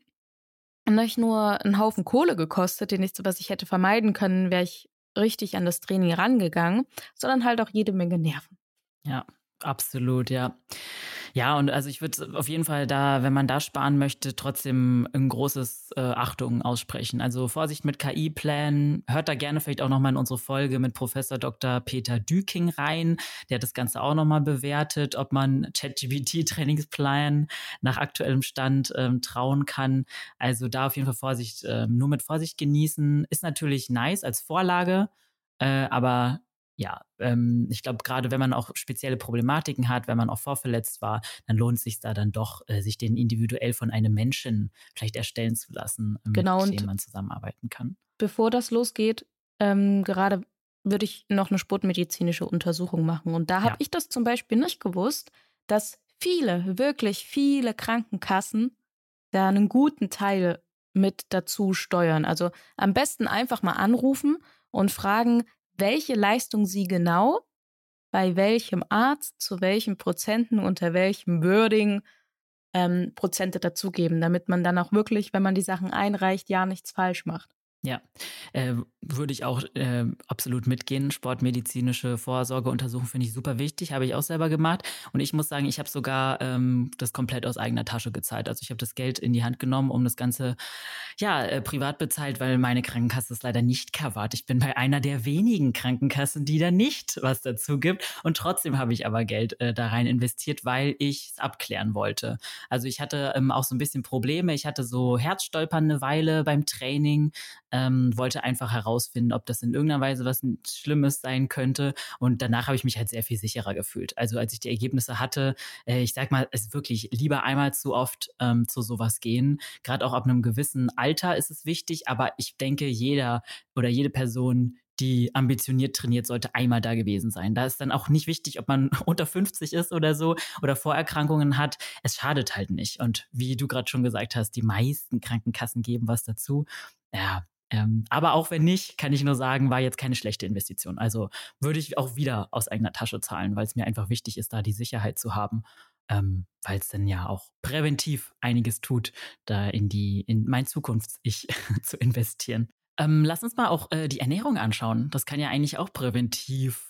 nicht nur einen Haufen Kohle gekostet, den ich was ich hätte vermeiden können, wäre ich richtig an das Training rangegangen, sondern halt auch jede Menge Nerven. Ja, absolut, ja. Ja, und also ich würde auf jeden Fall da, wenn man da sparen möchte, trotzdem ein großes äh, Achtung aussprechen. Also Vorsicht mit K I-Plänen. Hört da gerne vielleicht auch nochmal in unsere Folge mit Professor Doktor Peter Düking rein. Der hat das Ganze auch nochmal bewertet, ob man ChatGPT-Trainingsplan nach aktuellem Stand ähm, trauen kann. Also da auf jeden Fall Vorsicht, ähm, nur mit Vorsicht genießen. Ist natürlich nice als Vorlage, äh, aber ja, ähm, ich glaube, gerade wenn man auch spezielle Problematiken hat, wenn man auch vorverletzt war, dann lohnt es sich da dann doch, äh, sich den individuell von einem Menschen vielleicht erstellen zu lassen, äh, mit Genau, dem und man zusammenarbeiten kann. bevor das losgeht, ähm, gerade würde ich noch eine sportmedizinische Untersuchung machen. Und da habe Ja, ich das zum Beispiel nicht gewusst, dass viele, wirklich viele Krankenkassen da einen guten Teil mit dazu steuern. Also, am besten einfach mal anrufen und fragen, welche Leistung sie genau bei welchem Arzt, zu welchen Prozenten, unter welchem Wording, ähm, Prozente dazugeben, damit man dann auch wirklich, wenn man die Sachen einreicht, ja nichts falsch macht. ja, äh, würde ich auch äh, absolut mitgehen. Sportmedizinische Vorsorgeuntersuchung finde ich super wichtig, habe ich auch selber gemacht. Und ich muss sagen, ich habe sogar ähm, das komplett aus eigener Tasche gezahlt. Also ich habe das Geld in die Hand genommen, um das Ganze ja äh, privat bezahlt, weil meine Krankenkasse es leider nicht covert. Ich bin bei einer der wenigen Krankenkassen, die da nicht was dazu gibt. Und trotzdem habe ich aber Geld äh, da rein investiert, weil ich es abklären wollte. Also ich hatte ähm, auch so ein bisschen Probleme. Ich hatte so Herzstolpern eine Weile beim Training. Ähm, wollte einfach herausfinden, ob das in irgendeiner Weise was Schlimmes sein könnte. Und danach habe ich mich halt sehr viel sicherer gefühlt. Also als ich die Ergebnisse hatte, äh, ich sag mal, es ist wirklich lieber einmal zu oft ähm, zu sowas gehen. Gerade auch ab einem gewissen Alter ist es wichtig. Aber ich denke, jeder oder jede Person, die ambitioniert trainiert, sollte einmal da gewesen sein. Da ist dann auch nicht wichtig, ob man unter fünfzig ist oder so oder Vorerkrankungen hat. Es schadet halt nicht. Und wie du gerade schon gesagt hast, die meisten Krankenkassen geben was dazu. Ja, ähm, aber auch wenn nicht, kann ich nur sagen, war jetzt keine schlechte Investition. Also würde ich auch wieder aus eigener Tasche zahlen, weil es mir einfach wichtig ist, da die Sicherheit zu haben, ähm, weil es dann ja auch präventiv einiges tut, da in die in mein Zukunfts-Ich zu investieren. Ähm, lass uns mal auch äh, die Ernährung anschauen. Das kann ja eigentlich auch präventiv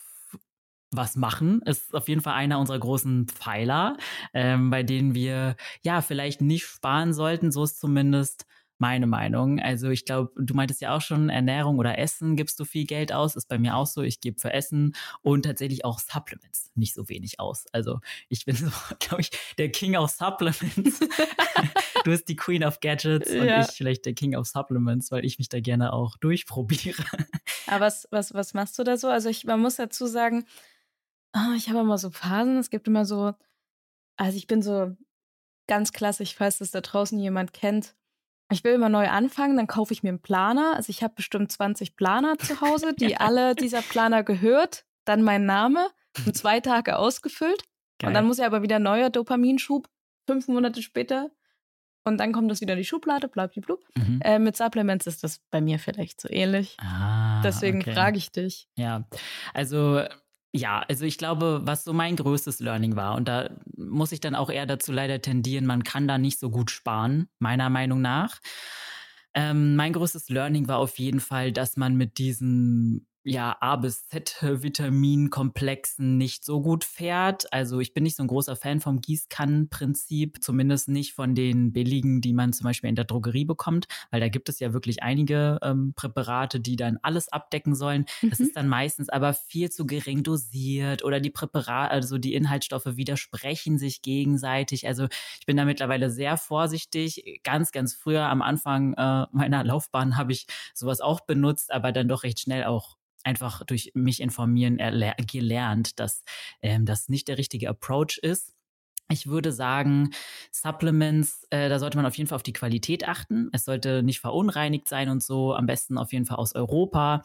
was machen. Ist auf jeden Fall einer unserer großen Pfeiler, ähm, bei denen wir ja vielleicht nicht sparen sollten. So ist zumindest meine Meinung. Also ich glaube, du meintest ja auch schon, Ernährung oder Essen gibst du viel Geld aus. Ist bei mir auch so. Ich gebe für Essen und tatsächlich auch Supplements nicht so wenig aus. Also ich bin so, glaube ich, der King of Supplements. Du bist die Queen of Gadgets und Ja. ich vielleicht der King of Supplements, weil ich mich da gerne auch durchprobiere. Aber was, was, was machst du da so? Also ich, man muss dazu sagen, ah, ich habe immer so Phasen. Es gibt immer so, also ich bin so ganz klassisch, falls das da draußen jemand kennt. Ich will immer neu anfangen, dann kaufe ich mir einen Planer. Also ich habe bestimmt zwanzig Planer zu Hause, die alle dieser Planer gehört, dann mein Name und zwei Tage ausgefüllt. Und dann Geil. muss ja aber wieder ein neuer Dopaminschub, fünf Monate später. Und dann kommt das wieder in die Schublade, blablablub. Mhm. Äh, mit Supplements ist das bei mir vielleicht so ähnlich. Ah, Deswegen okay. frage ich dich. Ja, also ja, also ich glaube, was so mein größtes Learning war, und da muss ich dann auch eher dazu leider tendieren, man kann da nicht so gut sparen, meiner Meinung nach. Ähm, mein größtes Learning war auf jeden Fall, dass man mit diesen ja, A bis Z-Vitaminkomplexen nicht so gut fährt. Also ich bin nicht so ein großer Fan vom Gießkannenprinzip, zumindest nicht von den billigen, die man zum Beispiel in der Drogerie bekommt, weil da gibt es ja wirklich einige ähm, Präparate, die dann alles abdecken sollen. Das Mhm. ist dann meistens aber viel zu gering dosiert oder die Präparate, also die Inhaltsstoffe widersprechen sich gegenseitig. Also ich bin da mittlerweile sehr vorsichtig. Ganz, ganz früher am Anfang äh, meiner Laufbahn habe ich sowas auch benutzt, aber dann doch recht schnell auch einfach durch mich informieren erler- gelernt, dass ähm, das nicht der richtige Approach ist. Ich würde sagen, Supplements, äh, da sollte man auf jeden Fall auf die Qualität achten. Es sollte nicht verunreinigt sein und so, am besten auf jeden Fall aus Europa.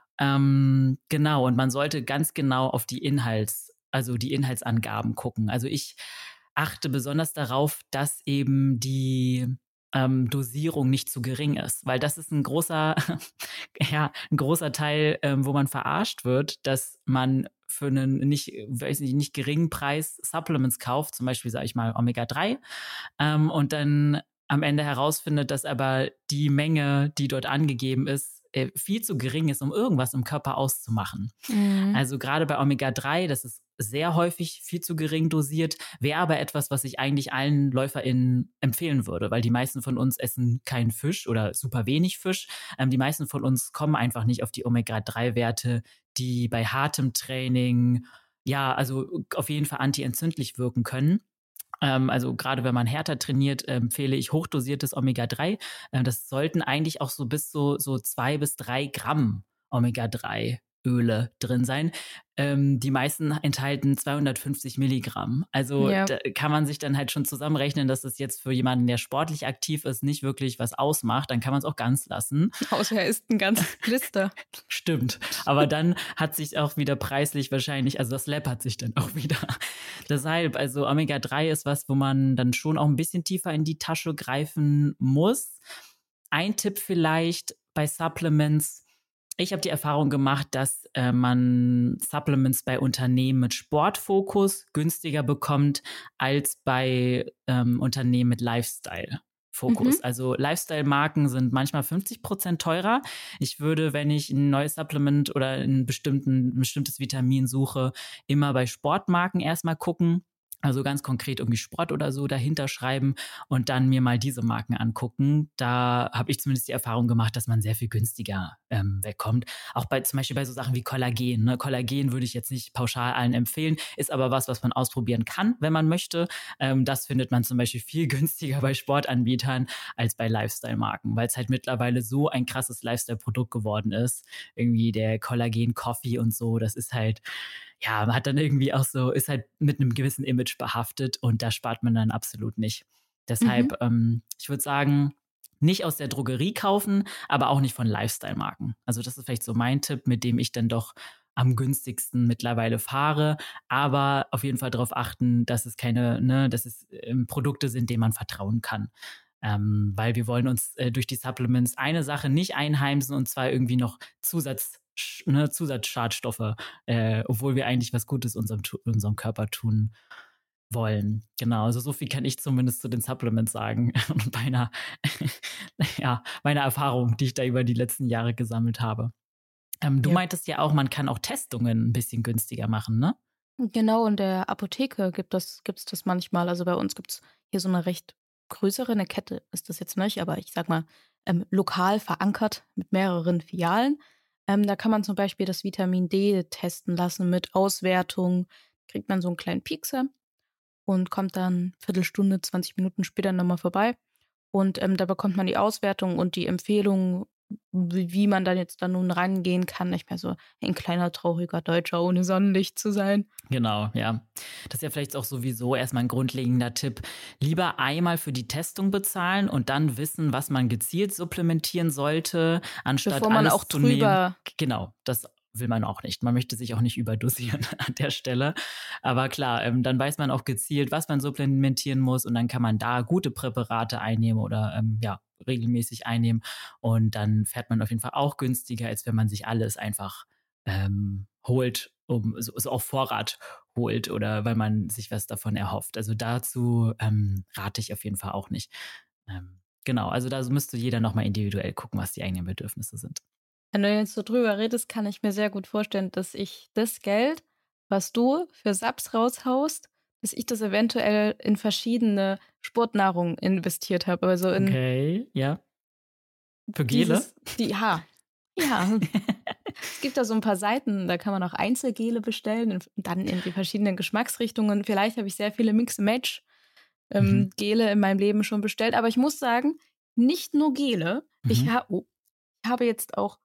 Ähm, genau, und man sollte ganz genau auf die Inhalts, also die Inhaltsangaben gucken. Also ich achte besonders darauf, dass eben die ähm, Dosierung nicht zu gering ist, weil das ist ein großer, ja, ein großer Teil, ähm, wo man verarscht wird, dass man für einen nicht, weiß nicht, nicht geringen Preis Supplements kauft, zum Beispiel, sage ich mal, Omega drei, ähm, und dann am Ende herausfindet, dass aber die Menge, die dort angegeben ist, äh, viel zu gering ist, um irgendwas im Körper auszumachen. Mhm. Also gerade bei Omega drei, das ist sehr häufig viel zu gering dosiert, wäre aber etwas, was ich eigentlich allen LäuferInnen empfehlen würde, weil die meisten von uns essen keinen Fisch oder super wenig Fisch. Ähm, die meisten von uns kommen einfach nicht auf die Omega drei Werte, die bei hartem Training, ja, also auf jeden Fall antientzündlich wirken können. Ähm, also gerade wenn man härter trainiert, äh, empfehle ich hochdosiertes Omega drei. Äh, das sollten eigentlich auch so bis so, so zwei bis drei Gramm Omega drei Öle drin sein. Ähm, die meisten enthalten zweihundertfünfzig Milligramm. Also Ja, da kann man sich dann halt schon zusammenrechnen, dass es jetzt für jemanden, der sportlich aktiv ist, nicht wirklich was ausmacht. Dann kann man es auch ganz lassen. außer er isst ein ganzes Blister. Stimmt. Aber dann hat sich auch wieder preislich wahrscheinlich, also das läppert sich dann auch wieder. Deshalb, also Omega drei ist was, wo man dann schon auch ein bisschen tiefer in die Tasche greifen muss. Ein Tipp vielleicht bei Supplements. Ich habe die Erfahrung gemacht, dass äh, man Supplements bei Unternehmen mit Sportfokus günstiger bekommt als bei ähm, Unternehmen mit Lifestyle. Fokus. Mhm. Also Lifestyle-Marken sind manchmal fünfzig Prozent teurer. Ich würde, wenn ich ein neues Supplement oder ein, bestimmten, ein bestimmtes Vitamin suche, immer bei Sportmarken erstmal gucken. Also ganz konkret irgendwie Sport oder so dahinter schreiben und dann mir mal diese Marken angucken. Da habe ich zumindest die Erfahrung gemacht, dass man sehr viel günstiger ähm, wegkommt. Auch bei zum Beispiel bei so Sachen wie Kollagen. Ne? Kollagen würde ich jetzt nicht pauschal allen empfehlen, ist aber was, was man ausprobieren kann, wenn man möchte. Ähm, das findet man zum Beispiel viel günstiger bei Sportanbietern als bei Lifestyle-Marken, weil es halt mittlerweile so ein krasses Lifestyle-Produkt geworden ist. Irgendwie der Kollagen-Coffee und so, das ist halt, ja, man hat dann irgendwie auch so, ist halt mit einem gewissen Image behaftet und da spart man dann absolut nicht. Mhm. Deshalb, ähm, ich würde sagen, nicht aus der Drogerie kaufen, aber auch nicht von Lifestyle-Marken. Also das ist vielleicht so mein Tipp, mit dem ich dann doch am günstigsten mittlerweile fahre, aber auf jeden Fall darauf achten, dass es keine, ne, dass es ähm, Produkte sind, denen man vertrauen kann. Ähm, weil wir wollen uns äh, durch die Supplements eine Sache nicht einheimsen und zwar irgendwie noch Zusatz, ne, Zusatzschadstoffe, äh, obwohl wir eigentlich was Gutes unserem, unserem Körper tun wollen. Genau, also so viel kann ich zumindest zu den Supplements sagen und meiner, ja, meiner Erfahrung, die ich da über die letzten Jahre gesammelt habe. Ähm, du Ja. meintest ja auch, man kann auch Testungen ein bisschen günstiger machen, ne? Genau, in der Apotheke gibt das, gibt's das manchmal. Also bei uns gibt es hier so eine recht größere, eine Kette ist das jetzt nicht, aber ich sag mal, ähm, lokal verankert mit mehreren Filialen. Ähm, da kann man zum Beispiel das Vitamin D testen lassen mit Auswertung. Kriegt man so einen kleinen Piekser und kommt dann Viertelstunde, zwanzig Minuten später nochmal vorbei. Und ähm, da bekommt man die Auswertung und die Empfehlung, wie, wie man dann jetzt dann nun rangehen kann. Nicht mehr so ein kleiner, trauriger Deutscher ohne Sonnenlicht zu sein. Genau, ja. Das ist ja vielleicht auch sowieso erstmal ein grundlegender Tipp. Lieber einmal für die Testung bezahlen und dann wissen, was man gezielt supplementieren sollte, anstatt Bevor man alles auch zu nehmen. drüber. Genau, das will man auch nicht. Man möchte sich auch nicht überdosieren an der Stelle. Aber klar, ähm, dann weiß man auch gezielt, was man supplementieren muss und dann kann man da gute Präparate einnehmen oder ähm, ja, regelmäßig einnehmen. Und dann fährt man auf jeden Fall auch günstiger, als wenn man sich alles einfach ähm, holt, um so, so auf Vorrat holt oder weil man sich was davon erhofft. Also dazu ähm, rate ich auf jeden Fall auch nicht. Ähm, genau, also da müsste jeder nochmal individuell gucken, was die eigenen Bedürfnisse sind. Wenn du jetzt so drüber redest, kann ich mir sehr gut vorstellen, dass ich das Geld, was du für Subs raushaust, dass ich das eventuell in verschiedene Sportnahrung investiert habe. Also in Okay, ja. Für Gele? dieses, die, ha, ja. Es gibt da so ein paar Seiten, da kann man auch Einzelgele bestellen und dann in die verschiedenen Geschmacksrichtungen. Vielleicht habe ich sehr viele Mix-and-Match ähm, Mhm. Gele in meinem Leben schon bestellt. Aber ich muss sagen, nicht nur Gele. Ich, Mhm. ha oh, ich habe jetzt auch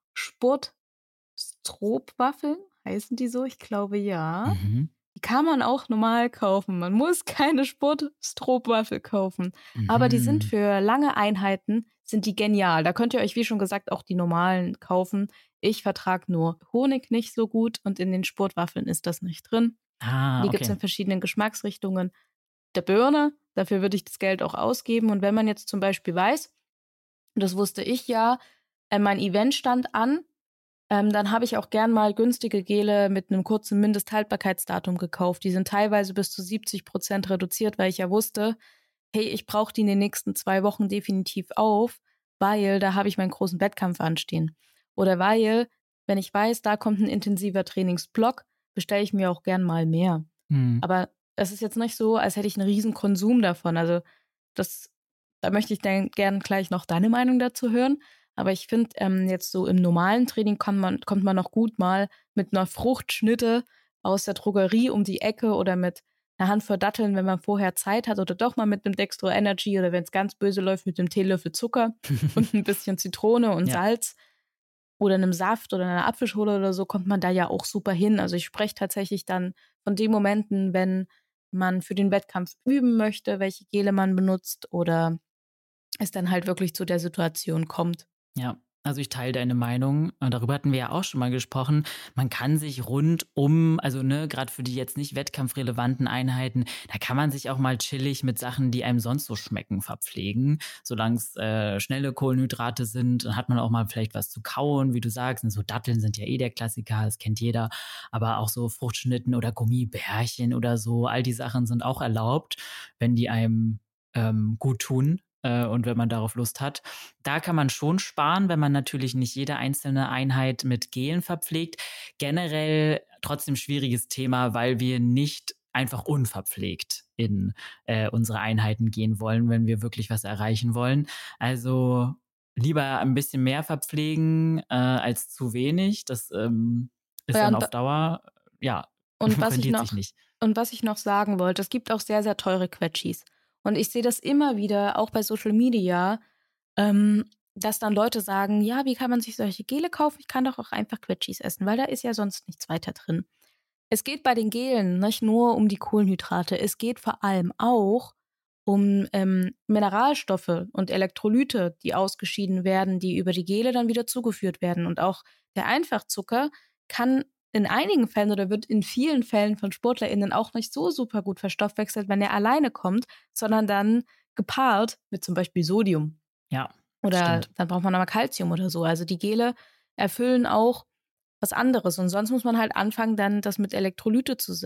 Sport-Stroopwaffeln. Heißen die so? Ich glaube ja. Mhm. Die kann man auch normal kaufen. Man muss keine Sport-Stroopwaffel kaufen. Aber die sind Mhm. für lange Einheiten, sind die genial. Da könnt ihr euch, wie schon gesagt, auch die normalen kaufen. Ich vertrage nur Honig nicht so gut und in den Sportwaffeln ist das nicht drin. Ah, Die gibt es okay. in verschiedenen Geschmacksrichtungen. Der Birne, dafür würde ich das Geld auch ausgeben. Und wenn man jetzt zum Beispiel weiß, und das wusste ich ja, äh, mein Event stand an, ähm, dann habe ich auch gern mal günstige Gele mit einem kurzen Mindesthaltbarkeitsdatum gekauft. Die sind teilweise bis zu siebzig Prozent reduziert, weil ich ja wusste, hey, ich brauche die in den nächsten zwei Wochen definitiv auf, weil da habe ich meinen großen Wettkampf anstehen. Oder weil, wenn ich weiß, da kommt ein intensiver Trainingsblock, bestelle ich mir auch gern mal mehr. Mhm. Aber es ist jetzt nicht so, als hätte ich einen riesen Konsum davon. Also das, da möchte ich dann gern gleich noch deine Meinung dazu hören. Aber ich finde, ähm, jetzt so im normalen Training kommt man, kommt man noch gut mal mit einer Fruchtschnitte aus der Drogerie um die Ecke oder mit einer Handvoll Datteln, wenn man vorher Zeit hat oder doch mal mit einem Dextro Energy oder wenn es ganz böse läuft, mit einem Teelöffel Zucker und ein bisschen Zitrone und Ja. Salz oder einem Saft oder einer Apfelschorle oder so, kommt man da ja auch super hin. Also ich spreche tatsächlich dann von den Momenten, wenn man für den Wettkampf üben möchte, welche Gele man benutzt oder es dann halt wirklich zu der Situation kommt. Ja, also ich teile deine Meinung. Und darüber hatten wir ja auch schon mal gesprochen. Man kann sich rund um, also ne, gerade für die jetzt nicht wettkampfrelevanten Einheiten, da kann man sich auch mal chillig mit Sachen, die einem sonst so schmecken, verpflegen. Solange es äh, schnelle Kohlenhydrate sind, dann hat man auch mal vielleicht was zu kauen, wie du sagst. Und so Datteln sind ja eh der Klassiker, das kennt jeder. Aber auch so Fruchtschnitten oder Gummibärchen oder so, all die Sachen sind auch erlaubt, wenn die einem ähm, gut tun äh, und wenn man darauf Lust hat. Da kann man schon sparen, wenn man natürlich nicht jede einzelne Einheit mit Gelen verpflegt. Generell trotzdem schwieriges Thema, weil wir nicht einfach unverpflegt in äh, unsere Einheiten gehen wollen, wenn wir wirklich was erreichen wollen. Also lieber ein bisschen mehr verpflegen äh, als zu wenig. Das ähm, ist Ja, dann und, auf Dauer, ja, und was ich rendiert sich noch nicht. und was ich noch sagen wollte, es gibt auch sehr, sehr teure Quetschis. Und ich sehe das immer wieder, auch bei Social Media, ähm, dass dann Leute sagen, ja, wie kann man sich solche Gele kaufen? Ich kann doch auch einfach Quetschis essen, weil da ist ja sonst nichts weiter drin. Es geht bei den Gelen nicht nur um die Kohlenhydrate, es geht vor allem auch um ähm, Mineralstoffe und Elektrolyte, die ausgeschieden werden, die über die Gele dann wieder zugeführt werden. Und auch der Einfachzucker kann in einigen Fällen oder wird in vielen Fällen von SportlerInnen auch nicht so super gut verstoffwechselt, wenn er alleine kommt, sondern dann gepaart mit zum Beispiel Sodium. Ja, Oder stimmt. dann braucht man nochmal Kalzium oder so. Also die Gele erfüllen auch was anderes. Und sonst muss man halt anfangen, dann das mit Elektrolyte zu,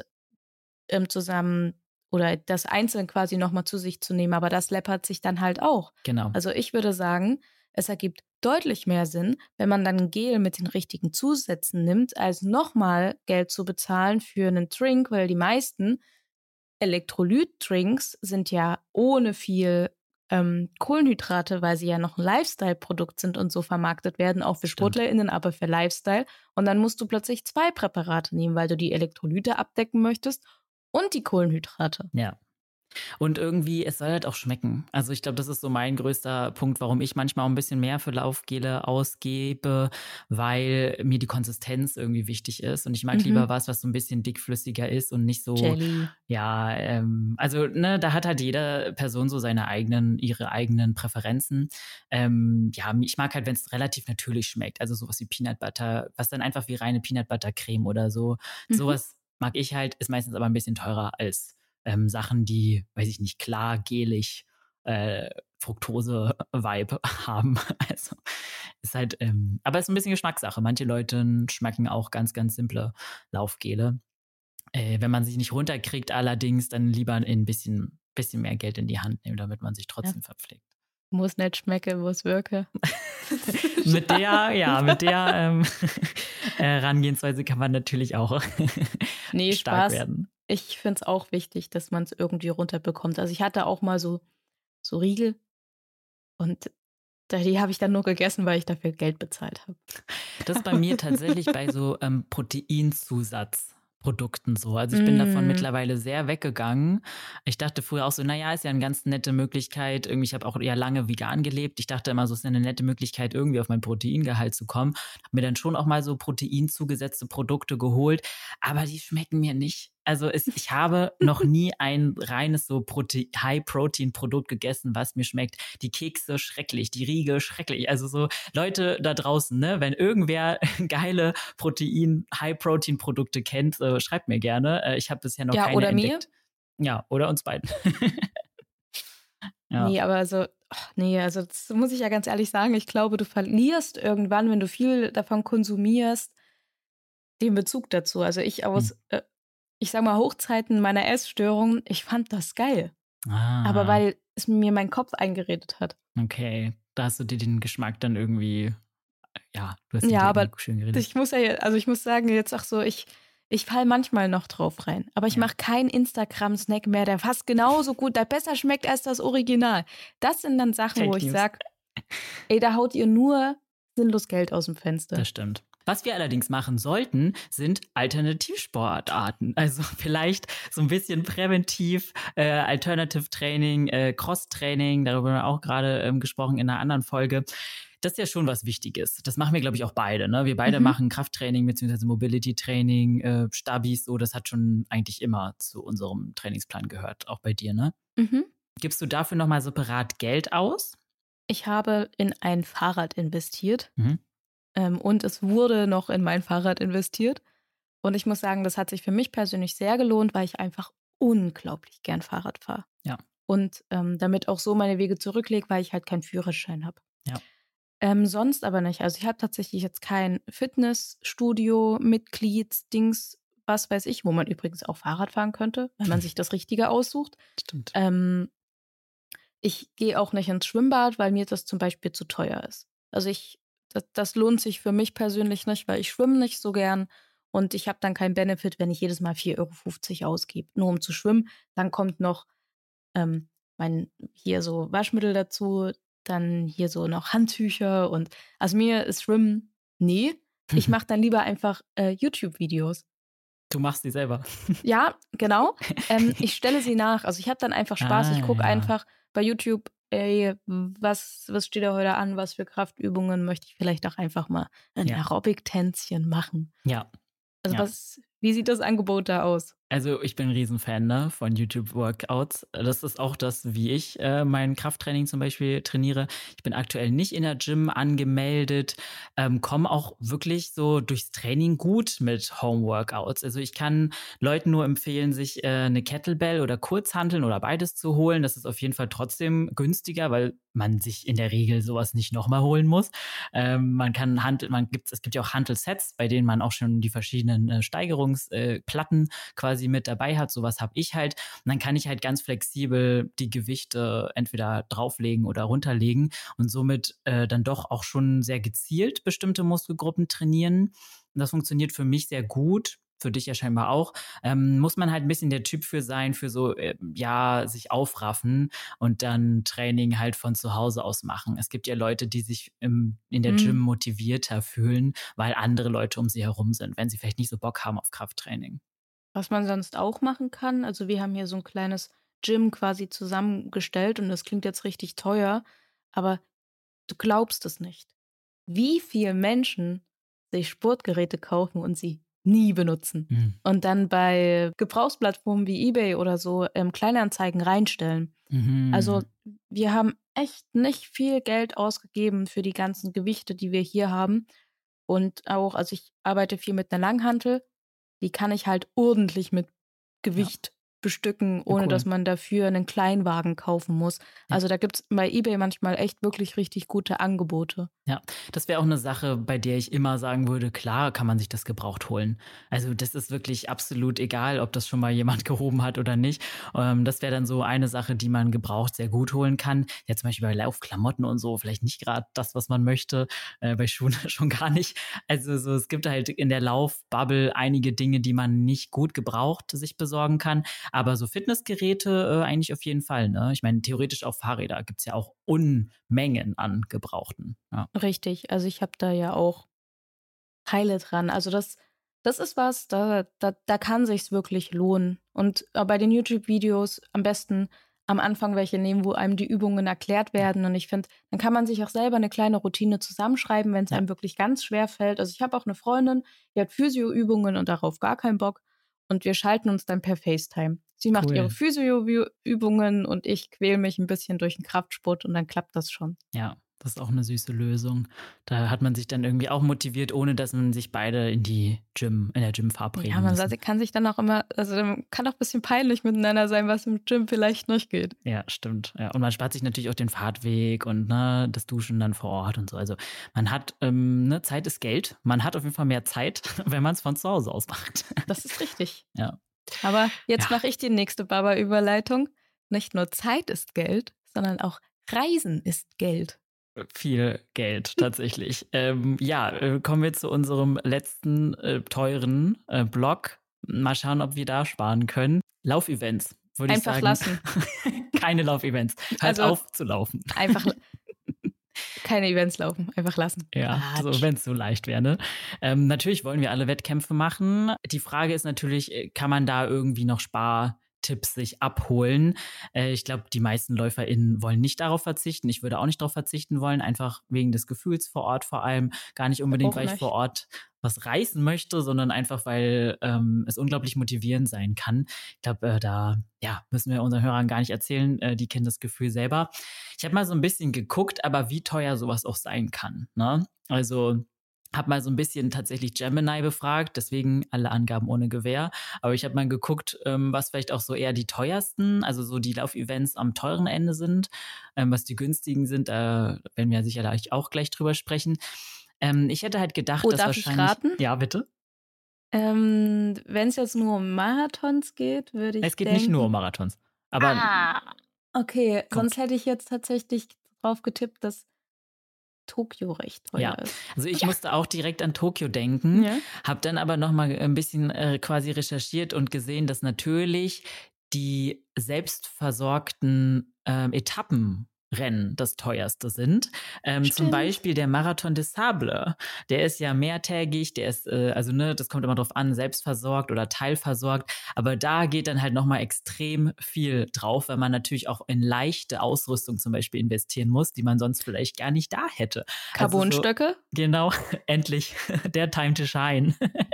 ähm, zusammen oder das einzeln quasi nochmal zu sich zu nehmen. Aber das läppert sich dann halt auch. Genau. Also ich würde sagen, es ergibt deutlich mehr Sinn, wenn man dann ein Gel mit den richtigen Zusätzen nimmt, als nochmal Geld zu bezahlen für einen Drink, weil die meisten Elektrolyt-Drinks sind ja ohne viel ähm, Kohlenhydrate, weil sie ja noch ein Lifestyle-Produkt sind und so vermarktet werden, auch für Stimmt. SportlerInnen, aber für Lifestyle. Und dann musst du plötzlich zwei Präparate nehmen, weil du die Elektrolyte abdecken möchtest und die Kohlenhydrate. Ja. Und irgendwie, es soll halt auch schmecken. Also ich glaube, das ist so mein größter Punkt, warum ich manchmal auch ein bisschen mehr für Laufgele ausgebe, weil mir die Konsistenz irgendwie wichtig ist. Und ich mag lieber Mhm. was, was so ein bisschen dickflüssiger ist und nicht so, Jelly. ja, ähm, also ne, da hat halt jede Person so seine eigenen, ihre eigenen Präferenzen. Ähm, ja, ich mag halt, wenn es relativ natürlich schmeckt. Also sowas wie Peanut Butter, was dann einfach wie reine Peanut Butter Creme oder so. Mhm. Sowas mag ich halt, ist meistens aber ein bisschen teurer als ähm, Sachen, die, weiß ich nicht, klar, gelig, äh, Fructose-Vibe haben. Also ist halt, ähm, aber ist ein bisschen Geschmackssache. Manche Leute schmecken auch ganz, ganz simple Laufgele. Äh, wenn man sich nicht runterkriegt, allerdings dann lieber ein bisschen, bisschen mehr Geld in die Hand nehmen, damit man sich Ja. trotzdem verpflegt. Muss nicht schmecken, muss wirken. Mit der, ja, mit der ähm, äh, Herangehensweise kann man natürlich auch Nee, stark Spaß. werden. Ich finde es auch wichtig, dass man es irgendwie runterbekommt. Also ich hatte auch mal so, so Riegel und da- die habe ich dann nur gegessen, weil ich dafür Geld bezahlt habe. Das ist bei mir tatsächlich bei so ähm, Proteinzusatzprodukten so. Also ich bin davon Mm, mittlerweile sehr weggegangen. Ich dachte früher auch so, naja, ist ja eine ganz nette Möglichkeit. Irgendwie, ich habe auch ja lange vegan gelebt. Ich dachte immer so, es ist eine nette Möglichkeit, irgendwie auf mein Proteingehalt zu kommen. Habe mir dann schon auch mal so proteinzugesetzte Produkte geholt, aber die schmecken mir nicht. Also es, ich habe noch nie ein reines so Prote- High-Protein-Produkt gegessen, was mir schmeckt. Die Kekse schrecklich, die Riegel schrecklich. Also so Leute da draußen, ne, wenn irgendwer geile Protein, High-Protein-Produkte kennt, äh, schreibt mir gerne. Äh, ich habe bisher noch ja, keine oder mir? entdeckt. Ja, oder uns beiden. Ja, Nee, aber also, ach, nee, also das muss ich ja ganz ehrlich sagen. Ich glaube, du verlierst irgendwann, wenn du viel davon konsumierst, den Bezug dazu. Also ich hm. aus, äh, ich sag mal, Hochzeiten meiner Essstörung, ich fand das geil. Aber Ah, weil es mir mein Kopf eingeredet hat. okay. Da hast du dir den Geschmack dann irgendwie, ja, du hast ihn Ja, dir aber irgendwie schön geredet. ich muss ja, also ich muss sagen, jetzt auch so, ich, ich falle manchmal noch drauf rein. Aber ich Ja. mache keinen Instagram-Snack mehr, der fast genauso gut, der besser schmeckt als das Original. Das sind dann Sachen, wo Fake ich News. sage, ey, da haut ihr nur sinnlos Geld aus dem Fenster. Das stimmt. Was wir allerdings machen sollten, sind Alternativsportarten. Also vielleicht so ein bisschen präventiv, äh, Alternative Training, äh, Cross-Training, darüber haben wir auch gerade ähm, gesprochen in einer anderen Folge. Das ist ja schon was Wichtiges. Das machen wir, glaube ich, auch beide. Ne? Wir beide Mhm. machen Krafttraining bzw. Mobility-Training, äh, Stabis, so. Das hat schon eigentlich immer zu unserem Trainingsplan gehört, auch bei dir, ne? Mhm. Gibst du dafür nochmal separat Geld aus? Ich habe in ein Fahrrad investiert Mhm. ähm, und es wurde noch in mein Fahrrad investiert. Und ich muss sagen, das hat sich für mich persönlich sehr gelohnt, weil ich einfach unglaublich gern Fahrrad fahre. Ja, Und ähm, damit auch so meine Wege zurücklege, weil ich halt keinen Führerschein habe. ja. Ähm, sonst aber nicht. Also ich habe tatsächlich jetzt kein Fitnessstudio-Mitglied, Dings, was weiß ich, wo man übrigens auch Fahrrad fahren könnte, wenn man sich das Richtige aussucht. Stimmt. Ähm, ich gehe auch nicht ins Schwimmbad, weil mir das zum Beispiel zu teuer ist. Also ich, das, das lohnt sich für mich persönlich nicht, weil ich schwimme nicht so gern und ich habe dann keinen Benefit, wenn ich jedes Mal vier Euro fünfzig ausgebe, nur um zu schwimmen. Dann kommt noch ähm, mein, hier so Waschmittel dazu, dann hier so noch Handtücher und also mir ist Schwimmen, nee. Ich mache dann lieber einfach äh, YouTube-Videos. Du machst die selber. Ja, genau. Ähm, ich stelle sie nach. Also ich habe dann einfach Spaß. Ich Ah, gucke ja. einfach bei YouTube, ey, was, was steht da heute an, was für Kraftübungen möchte ich vielleicht auch einfach mal ein Ja, Aerobic-Tänzchen machen. ja, Also ja. was, wie sieht das Angebot da aus? Also ich bin ein Riesenfan, ne, von YouTube-Workouts. Das ist auch das, wie ich äh, mein Krafttraining zum Beispiel trainiere. Ich bin aktuell nicht in der Gym angemeldet, ähm, komme auch wirklich so durchs Training gut mit Home-Workouts. Also ich kann Leuten nur empfehlen, sich äh, eine Kettlebell oder Kurzhanteln oder beides zu holen. Das ist auf jeden Fall trotzdem günstiger, weil man sich in der Regel sowas nicht nochmal holen muss. Ähm, man kann Hantel, man gibt, es gibt ja auch Hantel-Sets, bei denen man auch schon die verschiedenen äh, Steigerungsplatten äh, quasi mit dabei hat. Sowas habe ich halt. Und dann kann ich halt ganz flexibel die Gewichte entweder drauflegen oder runterlegen und somit äh, dann doch auch schon sehr gezielt bestimmte Muskelgruppen trainieren. Und das funktioniert für mich sehr gut. für dich ja scheinbar auch, ähm, muss man halt ein bisschen der Typ für sein, für so, äh, ja, sich aufraffen und dann Training halt von zu Hause aus machen. Es gibt ja Leute, die sich im, in der Gym Mhm. motivierter fühlen, weil andere Leute um sie herum sind, wenn sie vielleicht nicht so Bock haben auf Krafttraining. Was man sonst auch machen kann, also wir haben hier so ein kleines Gym quasi zusammengestellt und das klingt jetzt richtig teuer, aber du glaubst es nicht, wie viel Menschen sich Sportgeräte kaufen und sie nie benutzen Mhm. und dann bei Gebrauchsplattformen wie eBay oder so, ähm, Kleinanzeigen reinstellen. Also, Mhm. wir haben echt nicht viel Geld ausgegeben für die ganzen Gewichte, die wir hier haben. Und auch also, ich arbeite viel mit 'ner Langhantel, die kann ich halt ordentlich mit Ja, Gewicht bestücken, ja, ohne dass cool. man dafür 'nen Kleinwagen kaufen muss. Ja. Also, da gibt's bei eBay manchmal echt wirklich richtig gute Angebote. Ja, das wäre auch eine Sache, bei der ich immer sagen würde: „Klar kann man sich das gebraucht holen.“ Also, das ist wirklich absolut egal, ob das schon mal jemand gehoben hat oder nicht. Ähm, das wäre dann so eine Sache, die man gebraucht sehr gut holen kann. Ja, zum Beispiel bei Laufklamotten und so, vielleicht nicht gerade das, was man möchte, äh, bei Schuhen schon gar nicht. Also, so es gibt halt in der Laufbubble einige Dinge, die man nicht gut gebraucht sich besorgen kann, aber so Fitnessgeräte, äh, eigentlich auf jeden Fall, ne? Ich meine, theoretisch auch Fahrräder gibt's ja auch Unmengen an Gebrauchten, ja. Richtig, also, ich habe da ja auch Teile dran. Also, das das ist was, da da da kann sich's wirklich lohnen. Und, äh, bei den YouTube-Videos am besten am Anfang welche nehmen, wo einem die Übungen erklärt Ja, werden. Und ich finde, dann kann man sich auch selber eine kleine Routine zusammenschreiben, wenn es ja, einem wirklich ganz schwer fällt. Also, ich habe auch eine Freundin, die hat Physio-Übungen und darauf gar keinen Bock. Und wir schalten uns dann per FaceTime. Sie macht ihre cool. Physio-Übungen und ich quäle mich ein bisschen durch den Kraftsport und dann klappt das schon. Ja, das ist auch eine süße Lösung. Da hat man sich dann irgendwie auch motiviert, ohne dass man sich beide in die Gym in der Gym Ja, verabreden man sa müssen. kann sich dann auch immer also, dann kann auch ein bisschen peinlich miteinander sein, was im Gym vielleicht nicht geht. Ja, stimmt. Ja, und man spart sich natürlich auch den Fahrtweg und, ne, das Duschen dann vor Ort und so. Also, man hat, ähm ne, Zeit ist Geld. Man hat auf jeden Fall mehr Zeit, wenn man es von zu Hause aus macht. Das ist richtig. Ja. Aber jetzt Ja, mache ich die nächste Baba-Überleitung. Nicht nur Zeit ist Geld, sondern auch Reisen ist Geld. viel Geld tatsächlich. Ähm, ja, äh, kommen wir zu unserem letzten, äh, teuren, äh, Block. Mal schauen, ob wir da sparen können. Laufevents, würde ich Einfach sagen. lassen. Keine Laufevents. Hört Also, auf zu laufen. einfach l keine Events laufen, einfach lassen. Ja, so Quatsch. wenn es so leicht wäre, ne? Ähm, natürlich wollen wir alle Wettkämpfe machen. Die Frage ist natürlich, äh, kann man da irgendwie noch Spartipps sich abholen? Äh, ich glaube, die meisten LäuferInnen wollen nicht darauf verzichten. Ich würde auch nicht darauf verzichten wollen, einfach wegen des Gefühls vor Ort vor allem. Gar nicht unbedingt, Auch weil ich vor nicht. Ort was reißen möchte, sondern einfach, weil ähm, es unglaublich motivierend sein kann. Ich glaube, äh, da ja, müssen wir unseren Hörern gar nicht erzählen. Äh, die kennen das Gefühl selber. Ich habe mal so ein bisschen geguckt, aber wie teuer sowas auch sein kann, ne? Also, habe mal so ein bisschen tatsächlich Gemini befragt, deswegen alle Angaben ohne Gewähr. Aber ich habe mal geguckt, ähm, was vielleicht auch so eher die teuersten, also so die Laufevents am teuren Ende sind, ähm, was die günstigen sind, da werden wir sicherlich auch gleich drüber sprechen. Ähm, ich hätte halt gedacht, Oh, dass darf ich wahrscheinlich raten? ja, bitte? Ähm, wenn's jetzt nur um Marathons geht, würde Es ich geht nicht nur um denken Marathons, aber ah, okay, sonst kommt. hätte ich jetzt tatsächlich drauf getippt, dass Tokio recht teuer Ja, ist. also ich Ja. musste auch direkt an Tokio denken, Ja, habe dann aber noch mal ein bisschen, äh, quasi recherchiert und gesehen, dass natürlich die selbstversorgten, ähm, Etappenrennen das teuerste sind. Ähm, zum stimmt. Beispiel der Marathon des Sables, der ist ja mehrtägig, der ist, äh also, ne, das kommt immer drauf an, selbstversorgt oder teilversorgt, aber da geht dann halt noch mal extrem viel drauf, weil man natürlich auch in leichte Ausrüstung zum Beispiel investieren muss, die man sonst vielleicht gar nicht da hätte. Also so Carbonstöcke? genau, endlich der Time to shine.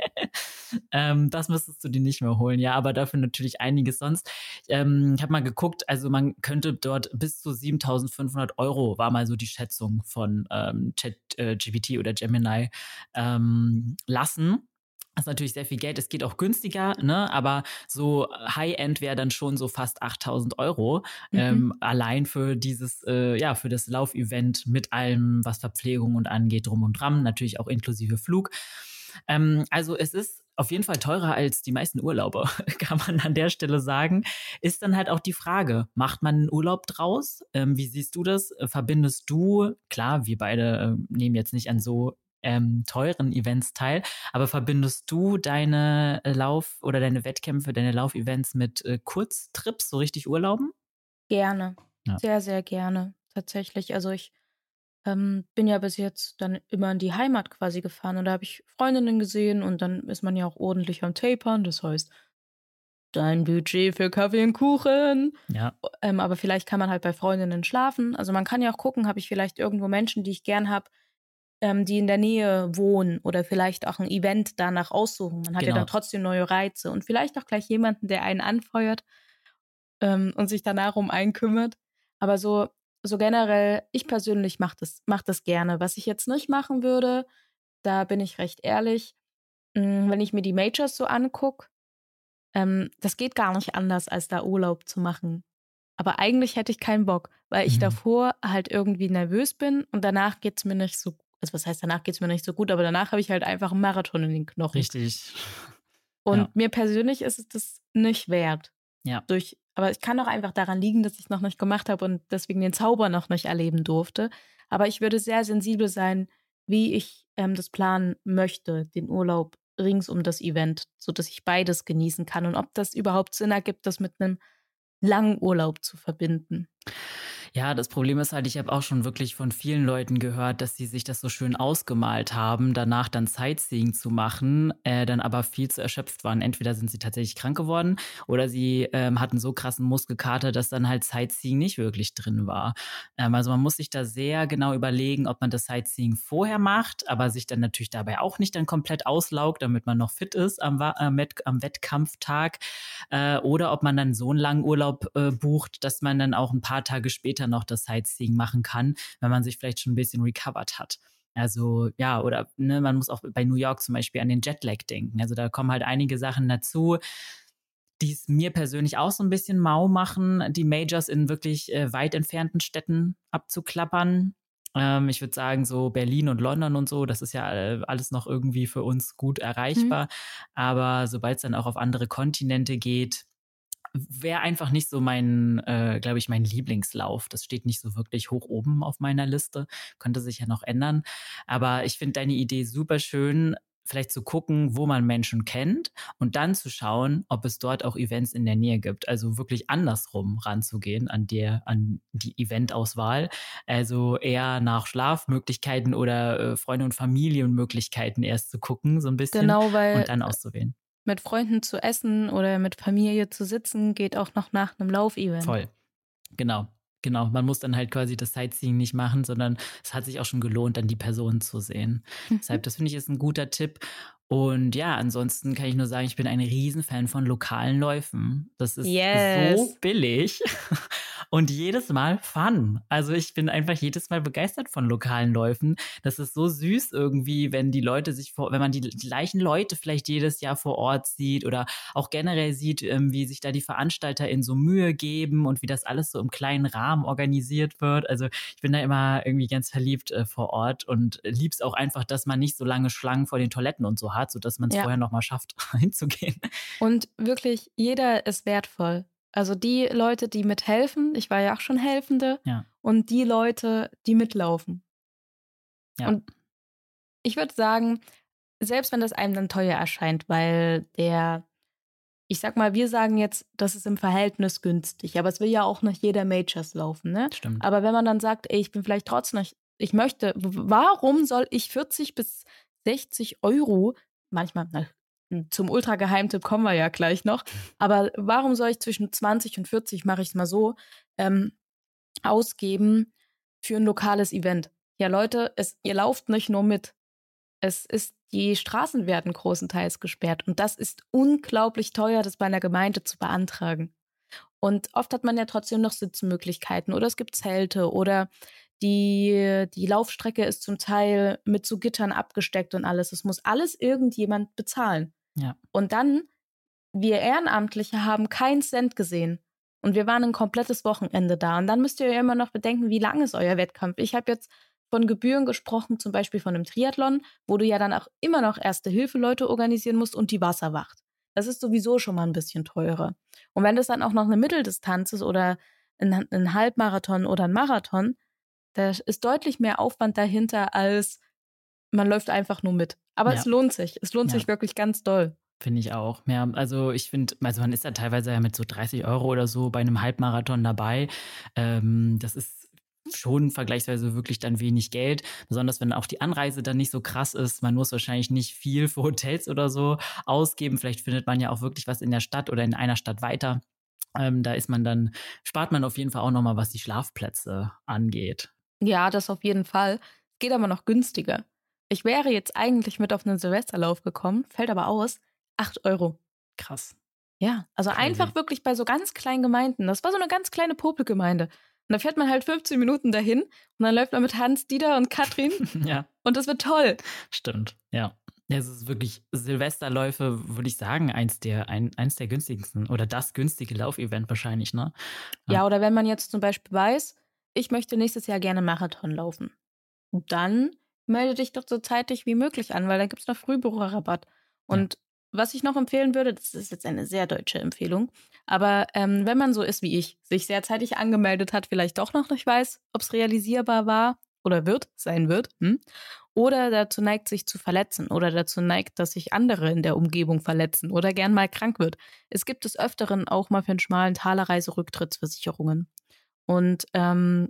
ähm, das müsstest du dir nicht mehr holen, ja, aber dafür natürlich einiges sonst. Ähm, ich habe mal geguckt, also man könnte dort bis zu siebentausendfünfhundert Euro war mal so die Schätzung von ähm, Chat äh, G P T oder Gemini ähm, lassen. Das ist natürlich sehr viel Geld. Es geht auch günstiger, ne? Aber so High-End wäre dann schon so fast achttausend Euro Mhm. ähm, allein für dieses, äh, ja, für das Laufevent mit allem, was Verpflegung und angeht, drum und dran, natürlich auch inklusive Flug. Ähm, also es ist auf jeden Fall teurer als die meisten Urlaube, kann man an der Stelle sagen. Ist dann halt auch die Frage, macht man einen Urlaub draus? Ähm, wie siehst du das? Äh, Verbindest du, klar, wir beide äh, nehmen jetzt nicht an so ähm, teuren Events teil. Aber verbindest du deine Lauf- oder deine Wettkämpfe, deine Laufevents mit äh, Kurztrips, so richtig Urlauben? Gerne. Ja. Sehr, sehr gerne. Tatsächlich. Also ich ähm, bin ja bis jetzt dann immer in die Heimat quasi gefahren und da habe ich Freundinnen gesehen und dann ist man ja auch ordentlich am Tapern. Das heißt, dein Budget für Kaffee und Kuchen. Ja, Ähm, aber vielleicht kann man halt bei Freundinnen schlafen. Also man kann ja auch gucken, habe ich vielleicht irgendwo Menschen, die ich gern habe, ähm, die in der Nähe wohnen oder vielleicht auch ein Event danach aussuchen. Man hat ja dann genau. trotzdem neue Reize und vielleicht auch gleich jemanden, der einen anfeuert ähm, und sich danach um einen kümmert. Aber so, so generell, ich persönlich mache das, mach das gerne. Was ich jetzt nicht machen würde, da bin ich recht ehrlich, mh, wenn ich mir die Majors so angucke, ähm, das geht gar nicht anders, als da Urlaub zu machen. Aber eigentlich hätte ich keinen Bock, weil ich Mhm. davor halt irgendwie nervös bin und danach geht's mir nicht so, also was heißt, danach geht's mir nicht so gut, aber danach habe ich halt einfach einen Marathon in den Knochen. Richtig. Ja, Und mir persönlich ist es das nicht wert. ja. Durch, aber es kann auch einfach daran liegen, dass ich es noch nicht gemacht habe und deswegen den Zauber noch nicht erleben durfte. Aber ich würde sehr sensibel sein, wie ich ähm, das planen möchte, den Urlaub rings um das Event, sodass ich beides genießen kann und ob das überhaupt Sinn ergibt, das mit einem langen Urlaub zu verbinden. Ja, das Problem ist halt, ich habe auch schon wirklich von vielen Leuten gehört, dass sie sich das so schön ausgemalt haben, danach dann Sightseeing zu machen, äh, dann aber viel zu erschöpft waren. Entweder sind sie tatsächlich krank geworden oder sie ähm, hatten so krassen Muskelkater, dass dann halt Sightseeing nicht wirklich drin war. Ähm, also man muss sich da sehr genau überlegen, ob man das Sightseeing vorher macht, aber sich dann natürlich dabei auch nicht dann komplett auslaugt, damit man noch fit ist am, Wa- am, Wett am Wettkampftag. Äh, oder ob man dann so einen langen Urlaub äh, bucht, dass man dann auch ein paar Tage später noch das Sightseeing machen kann, wenn man sich vielleicht schon ein bisschen recovered hat. Also ja, oder ne, man muss auch bei New York zum Beispiel an den Jetlag denken. Also da kommen halt einige Sachen dazu, die es mir persönlich auch so ein bisschen mau machen, die Majors in wirklich äh, weit entfernten Städten abzuklappern. Ähm, ich würde sagen, so Berlin und London und so, das ist ja äh, alles noch irgendwie für uns gut Hm? erreichbar. Aber sobald es dann auch auf andere Kontinente geht, wäre einfach nicht so mein, äh, glaube ich, mein Lieblingslauf. Das steht nicht so wirklich hoch oben auf meiner Liste. Könnte sich ja noch ändern. Aber ich finde deine Idee super schön, vielleicht zu gucken, wo man Menschen kennt und dann zu schauen, ob es dort auch Events in der Nähe gibt. Also wirklich andersrum ranzugehen an der, an die Eventauswahl. Also eher nach Schlafmöglichkeiten oder äh, Freunde und Familienmöglichkeiten erst zu gucken, so ein bisschen Genau, und weil dann auszuwählen. mit Freunden zu essen oder mit Familie zu sitzen, geht auch noch nach einem Laufevent. Voll. Genau, genau. Man muss dann halt quasi das Sightseeing nicht machen, sondern es hat sich auch schon gelohnt, dann die Personen zu sehen. Mhm. Deshalb, das finde ich ist ein guter Tipp. Und ja, ansonsten kann ich nur sagen, ich bin ein Riesenfan von lokalen Läufen. Das ist so Yes. billig und jedes Mal Fun. Also ich bin einfach jedes Mal begeistert von lokalen Läufen. Das ist so süß irgendwie, wenn die Leute sich vor, wenn man die gleichen Leute vielleicht jedes Jahr vor Ort sieht oder auch generell sieht, ähm, wie sich da die VeranstalterInnen so Mühe geben und wie das alles so im kleinen Rahmen organisiert wird. Also ich bin da immer irgendwie ganz verliebt äh, vor Ort und lieb's auch einfach, dass man nicht so lange Schlangen vor den Toiletten und so hat, sodass man es Ja. vorher nochmal schafft, hinzugehen. Und wirklich, jeder ist wertvoll. Also die Leute, die mithelfen, ich war ja auch schon Helfende, Ja, und die Leute, die mitlaufen. ja, Und ich würde sagen, selbst wenn das einem dann teuer erscheint, weil der, ich sag mal, wir sagen jetzt, das ist im Verhältnis günstig, aber es will ja auch nicht jeder Majors laufen, ne? stimmt. Aber wenn man dann sagt, ey, ich bin vielleicht trotzdem nicht, ich möchte, w- warum soll ich vierzig bis sechzig Euro, manchmal, na, zum Ultra-Geheimtipp kommen wir ja gleich noch, aber warum soll ich zwischen zwanzig und vierzig, mache ich es mal so, ähm, ausgeben für ein lokales Event? Ja, Leute, es, ihr lauft nicht nur mit. Es ist, die Straßen werden großenteils gesperrt und das ist unglaublich teuer, das bei einer Gemeinde zu beantragen. Und oft hat man ja trotzdem noch Sitzmöglichkeiten oder es gibt Zelte oder die, die Laufstrecke ist zum Teil mit so Gittern abgesteckt und alles. Es muss alles irgendjemand bezahlen. Ja, Und dann, wir Ehrenamtliche haben keinen Cent gesehen. Und wir waren ein komplettes Wochenende da. Und dann müsst ihr ja immer noch bedenken, wie lang ist euer Wettkampf? Ich habe jetzt von Gebühren gesprochen, zum Beispiel von einem Triathlon, wo du ja dann auch immer noch Erste-Hilfe-Leute organisieren musst und die Wasserwacht. Das ist sowieso schon mal ein bisschen teurer. Und wenn das dann auch noch eine Mitteldistanz ist oder ein, ein Halbmarathon oder ein Marathon, da ist deutlich mehr Aufwand dahinter als man läuft einfach nur mit. Aber Ja. es lohnt sich. Es lohnt Ja. sich wirklich ganz doll. Finde ich auch. Ja, also ich finde, also man ist ja teilweise ja mit so dreißig Euro oder so bei einem Halbmarathon dabei. Ähm, das ist schon vergleichsweise wirklich dann wenig Geld, besonders wenn auch die Anreise dann nicht so krass ist. Man muss wahrscheinlich nicht viel für Hotels oder so ausgeben. Vielleicht findet man ja auch wirklich was in der Stadt oder in einer Stadt weiter. Ähm, da ist man dann, spart man auf jeden Fall auch nochmal, was die Schlafplätze angeht. Ja, das auf jeden Fall. Geht aber noch günstiger. Ich wäre jetzt eigentlich mit auf einen Silvesterlauf gekommen, fällt aber aus. acht Euro. Krass. Ja, also Crazy. einfach wirklich bei so ganz kleinen Gemeinden. Das war so eine ganz kleine Popelgemeinde. Und da fährt man halt fünfzehn Minuten dahin und dann läuft man mit Hans, Dieter und Katrin Ja, und das wird toll. stimmt. Ja. Ja, es ist wirklich Silvesterläufe, würde ich sagen, eins der, ein, eins der günstigsten oder das günstige Laufevent wahrscheinlich, ne? Ja. Ja, oder wenn man jetzt zum Beispiel weiß, ich möchte nächstes Jahr gerne Marathon laufen, dann melde dich doch so zeitig wie möglich an, weil dann gibt es noch Frühbucherrabatt. Und was ich noch empfehlen würde, das ist jetzt eine sehr deutsche Empfehlung, aber ähm, wenn man so ist wie ich, sich sehr zeitig angemeldet hat, vielleicht doch noch nicht weiß, ob es realisierbar war oder wird, sein wird, hm? Oder dazu neigt, sich zu verletzen oder dazu neigt, dass sich andere in der Umgebung verletzen oder gern mal krank wird. Es gibt des Öfteren auch mal für einen schmalen Taler Reiserücktrittsversicherungen. Und ähm,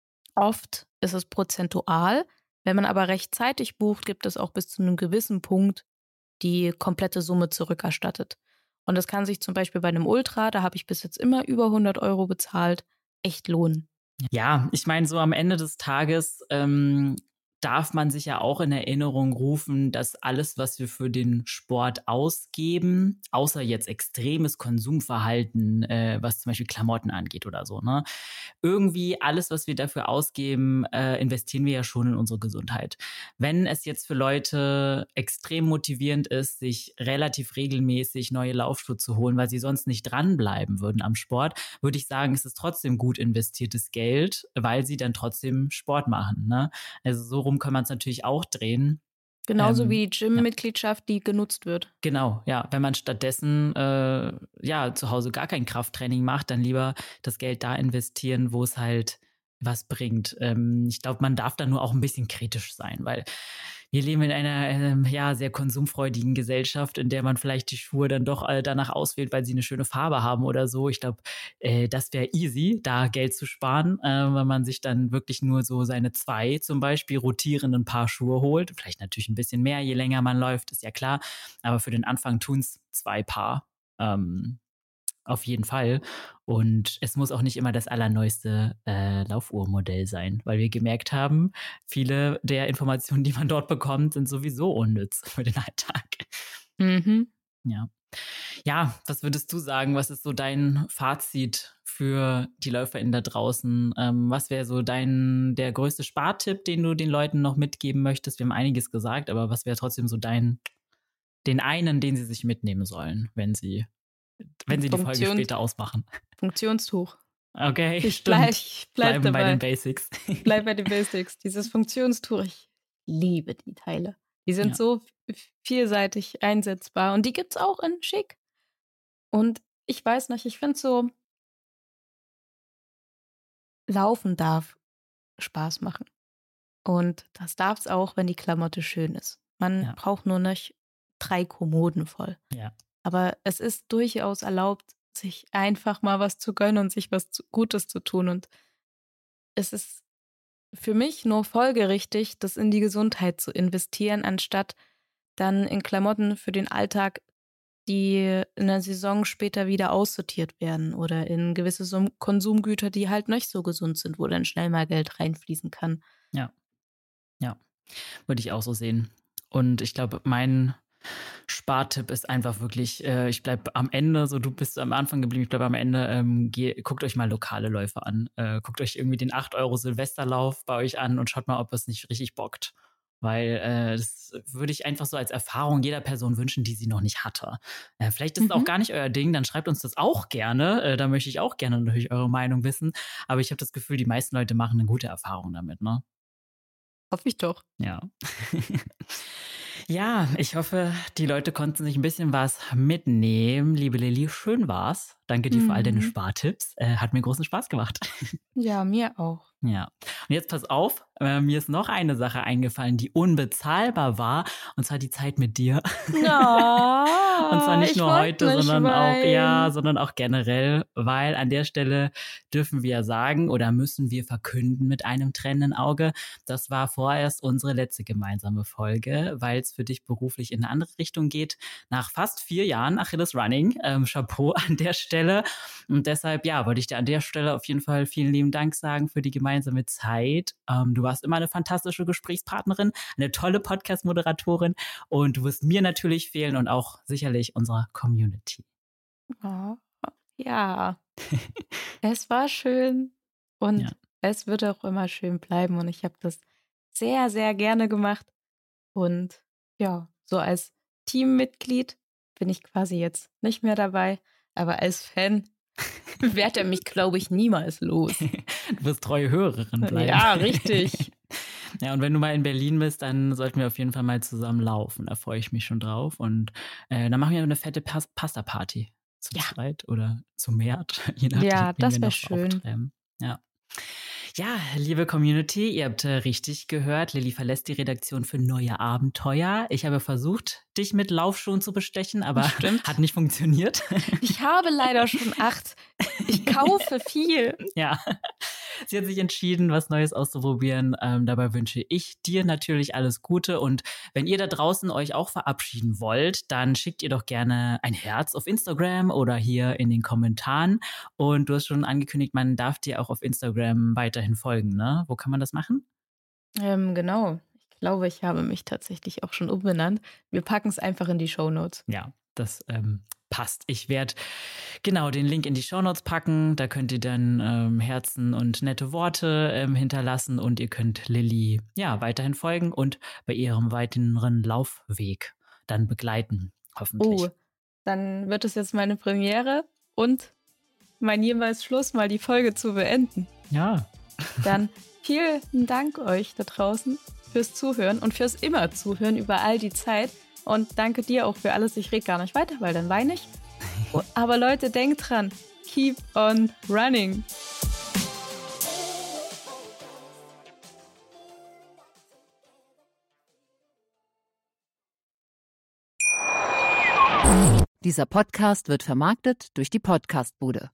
oft ist es prozentual. Wenn man aber rechtzeitig bucht, gibt es auch bis zu einem gewissen Punkt die komplette Summe zurückerstattet. Und das kann sich zum Beispiel bei einem Ultra, da habe ich bis jetzt immer über hundert Euro bezahlt, echt lohnen. Ja, ich meine, so am Ende des Tages ähm, darf man sich ja auch in Erinnerung rufen, dass alles, was wir für den Sport ausgeben, außer jetzt extremes Konsumverhalten, äh, was zum Beispiel Klamotten angeht oder so, ne, irgendwie alles, was wir dafür ausgeben, äh, investieren wir ja schon in unsere Gesundheit. Wenn es jetzt für Leute extrem motivierend ist, sich relativ regelmäßig neue Laufschuhe zu holen, weil sie sonst nicht dranbleiben würden am Sport, würde ich sagen, es ist trotzdem gut investiertes Geld, weil sie dann trotzdem Sport machen, ne? Also so rum kann man es natürlich auch drehen. Genauso Ähm, wie die Gym-Mitgliedschaft, die genutzt wird. Genau, ja. Wenn man stattdessen äh, ja zu Hause gar kein Krafttraining macht, dann lieber das Geld da investieren, wo es halt was bringt. Ähm, ich glaube, man darf da nur auch ein bisschen kritisch sein, weil wir leben in einer ähm, ja sehr konsumfreudigen Gesellschaft, in der man vielleicht die Schuhe dann doch äh, danach auswählt, weil sie eine schöne Farbe haben oder so. Ich glaube, äh, das wäre easy, da Geld zu sparen, äh, wenn man sich dann wirklich nur so seine zwei zum Beispiel rotierenden Paar Schuhe holt. Vielleicht natürlich ein bisschen mehr, je länger man läuft, ist ja klar. Aber für den Anfang tun es zwei Paar. Ähm, auf jeden Fall. Und es muss auch nicht immer das allerneueste äh, Laufuhrmodell sein, weil wir gemerkt haben, viele der Informationen, die man dort bekommt, sind sowieso unnütz für den Alltag. Mhm. Ja. Ja, was würdest du sagen? Was ist so dein Fazit für die LäuferInnen da draußen? Ähm, was wäre so dein, der größte Spartipp, den du den Leuten noch mitgeben möchtest? Wir haben einiges gesagt, aber was wäre trotzdem so dein, den einen, den sie sich mitnehmen sollen, wenn sie, wenn sie die Folge Funktion- später ausmachen? Funktionstuch. Okay, Ich bleib, stimmt. ich bleib Bleiben bei dabei. den Basics. Bleib bei den Basics. Dieses Funktionstuch, ich liebe die Teile. Die sind Ja. so f- vielseitig einsetzbar und die gibt's auch in schick. Und ich weiß nicht, ich finde so, laufen darf Spaß machen. Und das darf es auch, wenn die Klamotte schön ist. Man Ja. braucht nur nicht drei Kommoden voll. Ja. Aber es ist durchaus erlaubt, sich einfach mal was zu gönnen und sich was zu- Gutes zu tun. Und es ist für mich nur folgerichtig, das in die Gesundheit zu investieren, anstatt dann in Klamotten für den Alltag, die in der Saison später wieder aussortiert werden oder in gewisse Sum- Konsumgüter, die halt nicht so gesund sind, wo dann schnell mal Geld reinfließen kann. Ja. Ja. Würde ich auch so sehen. Und ich glaube, mein Spartipp ist einfach wirklich, äh, ich bleibe am Ende, so du bist am Anfang geblieben, ich bleibe am Ende, ähm, geh, guckt euch mal lokale Läufe an. Äh, guckt euch irgendwie den acht Euro Silvesterlauf bei euch an und schaut mal, ob es nicht richtig bockt. Weil äh, das würde ich einfach so als Erfahrung jeder Person wünschen, die sie noch nicht hatte. Äh, vielleicht ist es auch Mhm. gar nicht euer Ding, dann schreibt uns das auch gerne. Äh, da möchte ich auch gerne natürlich eure Meinung wissen. Aber ich habe das Gefühl, die meisten Leute machen eine gute Erfahrung damit, ne? Hoffe ich doch. Ja. Ja, ich hoffe, die Leute konnten sich ein bisschen was mitnehmen. Liebe Lilly, schön war's. Danke dir für all deine Mhm. Spartipps. Äh, hat mir großen Spaß gemacht. Ja, mir auch. Ja. Und jetzt pass auf, äh, mir ist noch eine Sache eingefallen, die unbezahlbar war, und zwar die Zeit mit dir. Und zwar Oh, nicht ich nur wollte heute, nicht sondern auch, ja, weinen. sondern auch generell, weil an der Stelle dürfen wir ja sagen oder müssen wir verkünden mit einem tränenden Auge, das war vorerst unsere letzte gemeinsame Folge, weil es für dich beruflich in eine andere Richtung geht. Nach fast vier Jahren Achilles Running, ähm, Chapeau an der Stelle. Und deshalb, ja, wollte ich dir an der Stelle auf jeden Fall vielen lieben Dank sagen für die gemeinsame Zeit. Ähm, du warst immer eine fantastische Gesprächspartnerin, eine tolle Podcast-Moderatorin und du wirst mir natürlich fehlen und auch sicherlich unserer Community. Oh, ja, es war schön Ja. und es wird auch immer schön bleiben und ich habe das sehr, sehr gerne gemacht. Und ja, so als Teammitglied bin ich quasi jetzt nicht mehr dabei, aber als Fan wird er mich, glaube ich, niemals los. Du wirst treue Hörerin bleiben. Ja, richtig. Ja, und wenn du mal in Berlin bist, dann sollten wir auf jeden Fall mal zusammen laufen. Da freue ich mich schon drauf. Und äh, dann machen wir eine fette Pas- Pasta-Party. Zu Ja. zweit oder zu mehrt, je nachdem, Ja, wie wir das wäre noch so schön. auftreiben. Ja. Ja, liebe Community, ihr habt äh, richtig gehört. Lilly verlässt die Redaktion für neue Abenteuer. Ich habe versucht, dich mit Laufschuhen zu bestechen, aber Stimmt. hat nicht funktioniert. Ich habe leider schon acht. Ich kaufe viel. Ja, sie hat sich entschieden, was Neues auszuprobieren. Ähm, dabei wünsche ich dir natürlich alles Gute. Und wenn ihr da draußen euch auch verabschieden wollt, dann schickt ihr doch gerne ein Herz auf Instagram oder hier in den Kommentaren. Und du hast schon angekündigt, man darf dir auch auf Instagram weiterhin folgen, ne? Wo kann man das machen? Ähm, genau. Ich glaube, ich habe mich tatsächlich auch schon umbenannt. Wir packen es einfach in die Shownotes. Ja, das ähm, passt. Ich werde genau den Link in die Shownotes packen. Da könnt ihr dann ähm, Herzen und nette Worte ähm, hinterlassen und ihr könnt Lilly ja weiterhin folgen und bei ihrem weiteren Laufweg dann begleiten, hoffentlich. Oh, dann wird es jetzt meine Premiere und mein jeweils Schluss, mal die Folge zu beenden. Ja. Dann vielen Dank euch da draußen fürs Zuhören und fürs immer Zuhören über all die Zeit. Und danke dir auch für alles. Ich rede gar nicht weiter, weil dann weine ich. Aber Leute, denkt dran, keep on running. Dieser Podcast wird vermarktet durch die Podcastbude.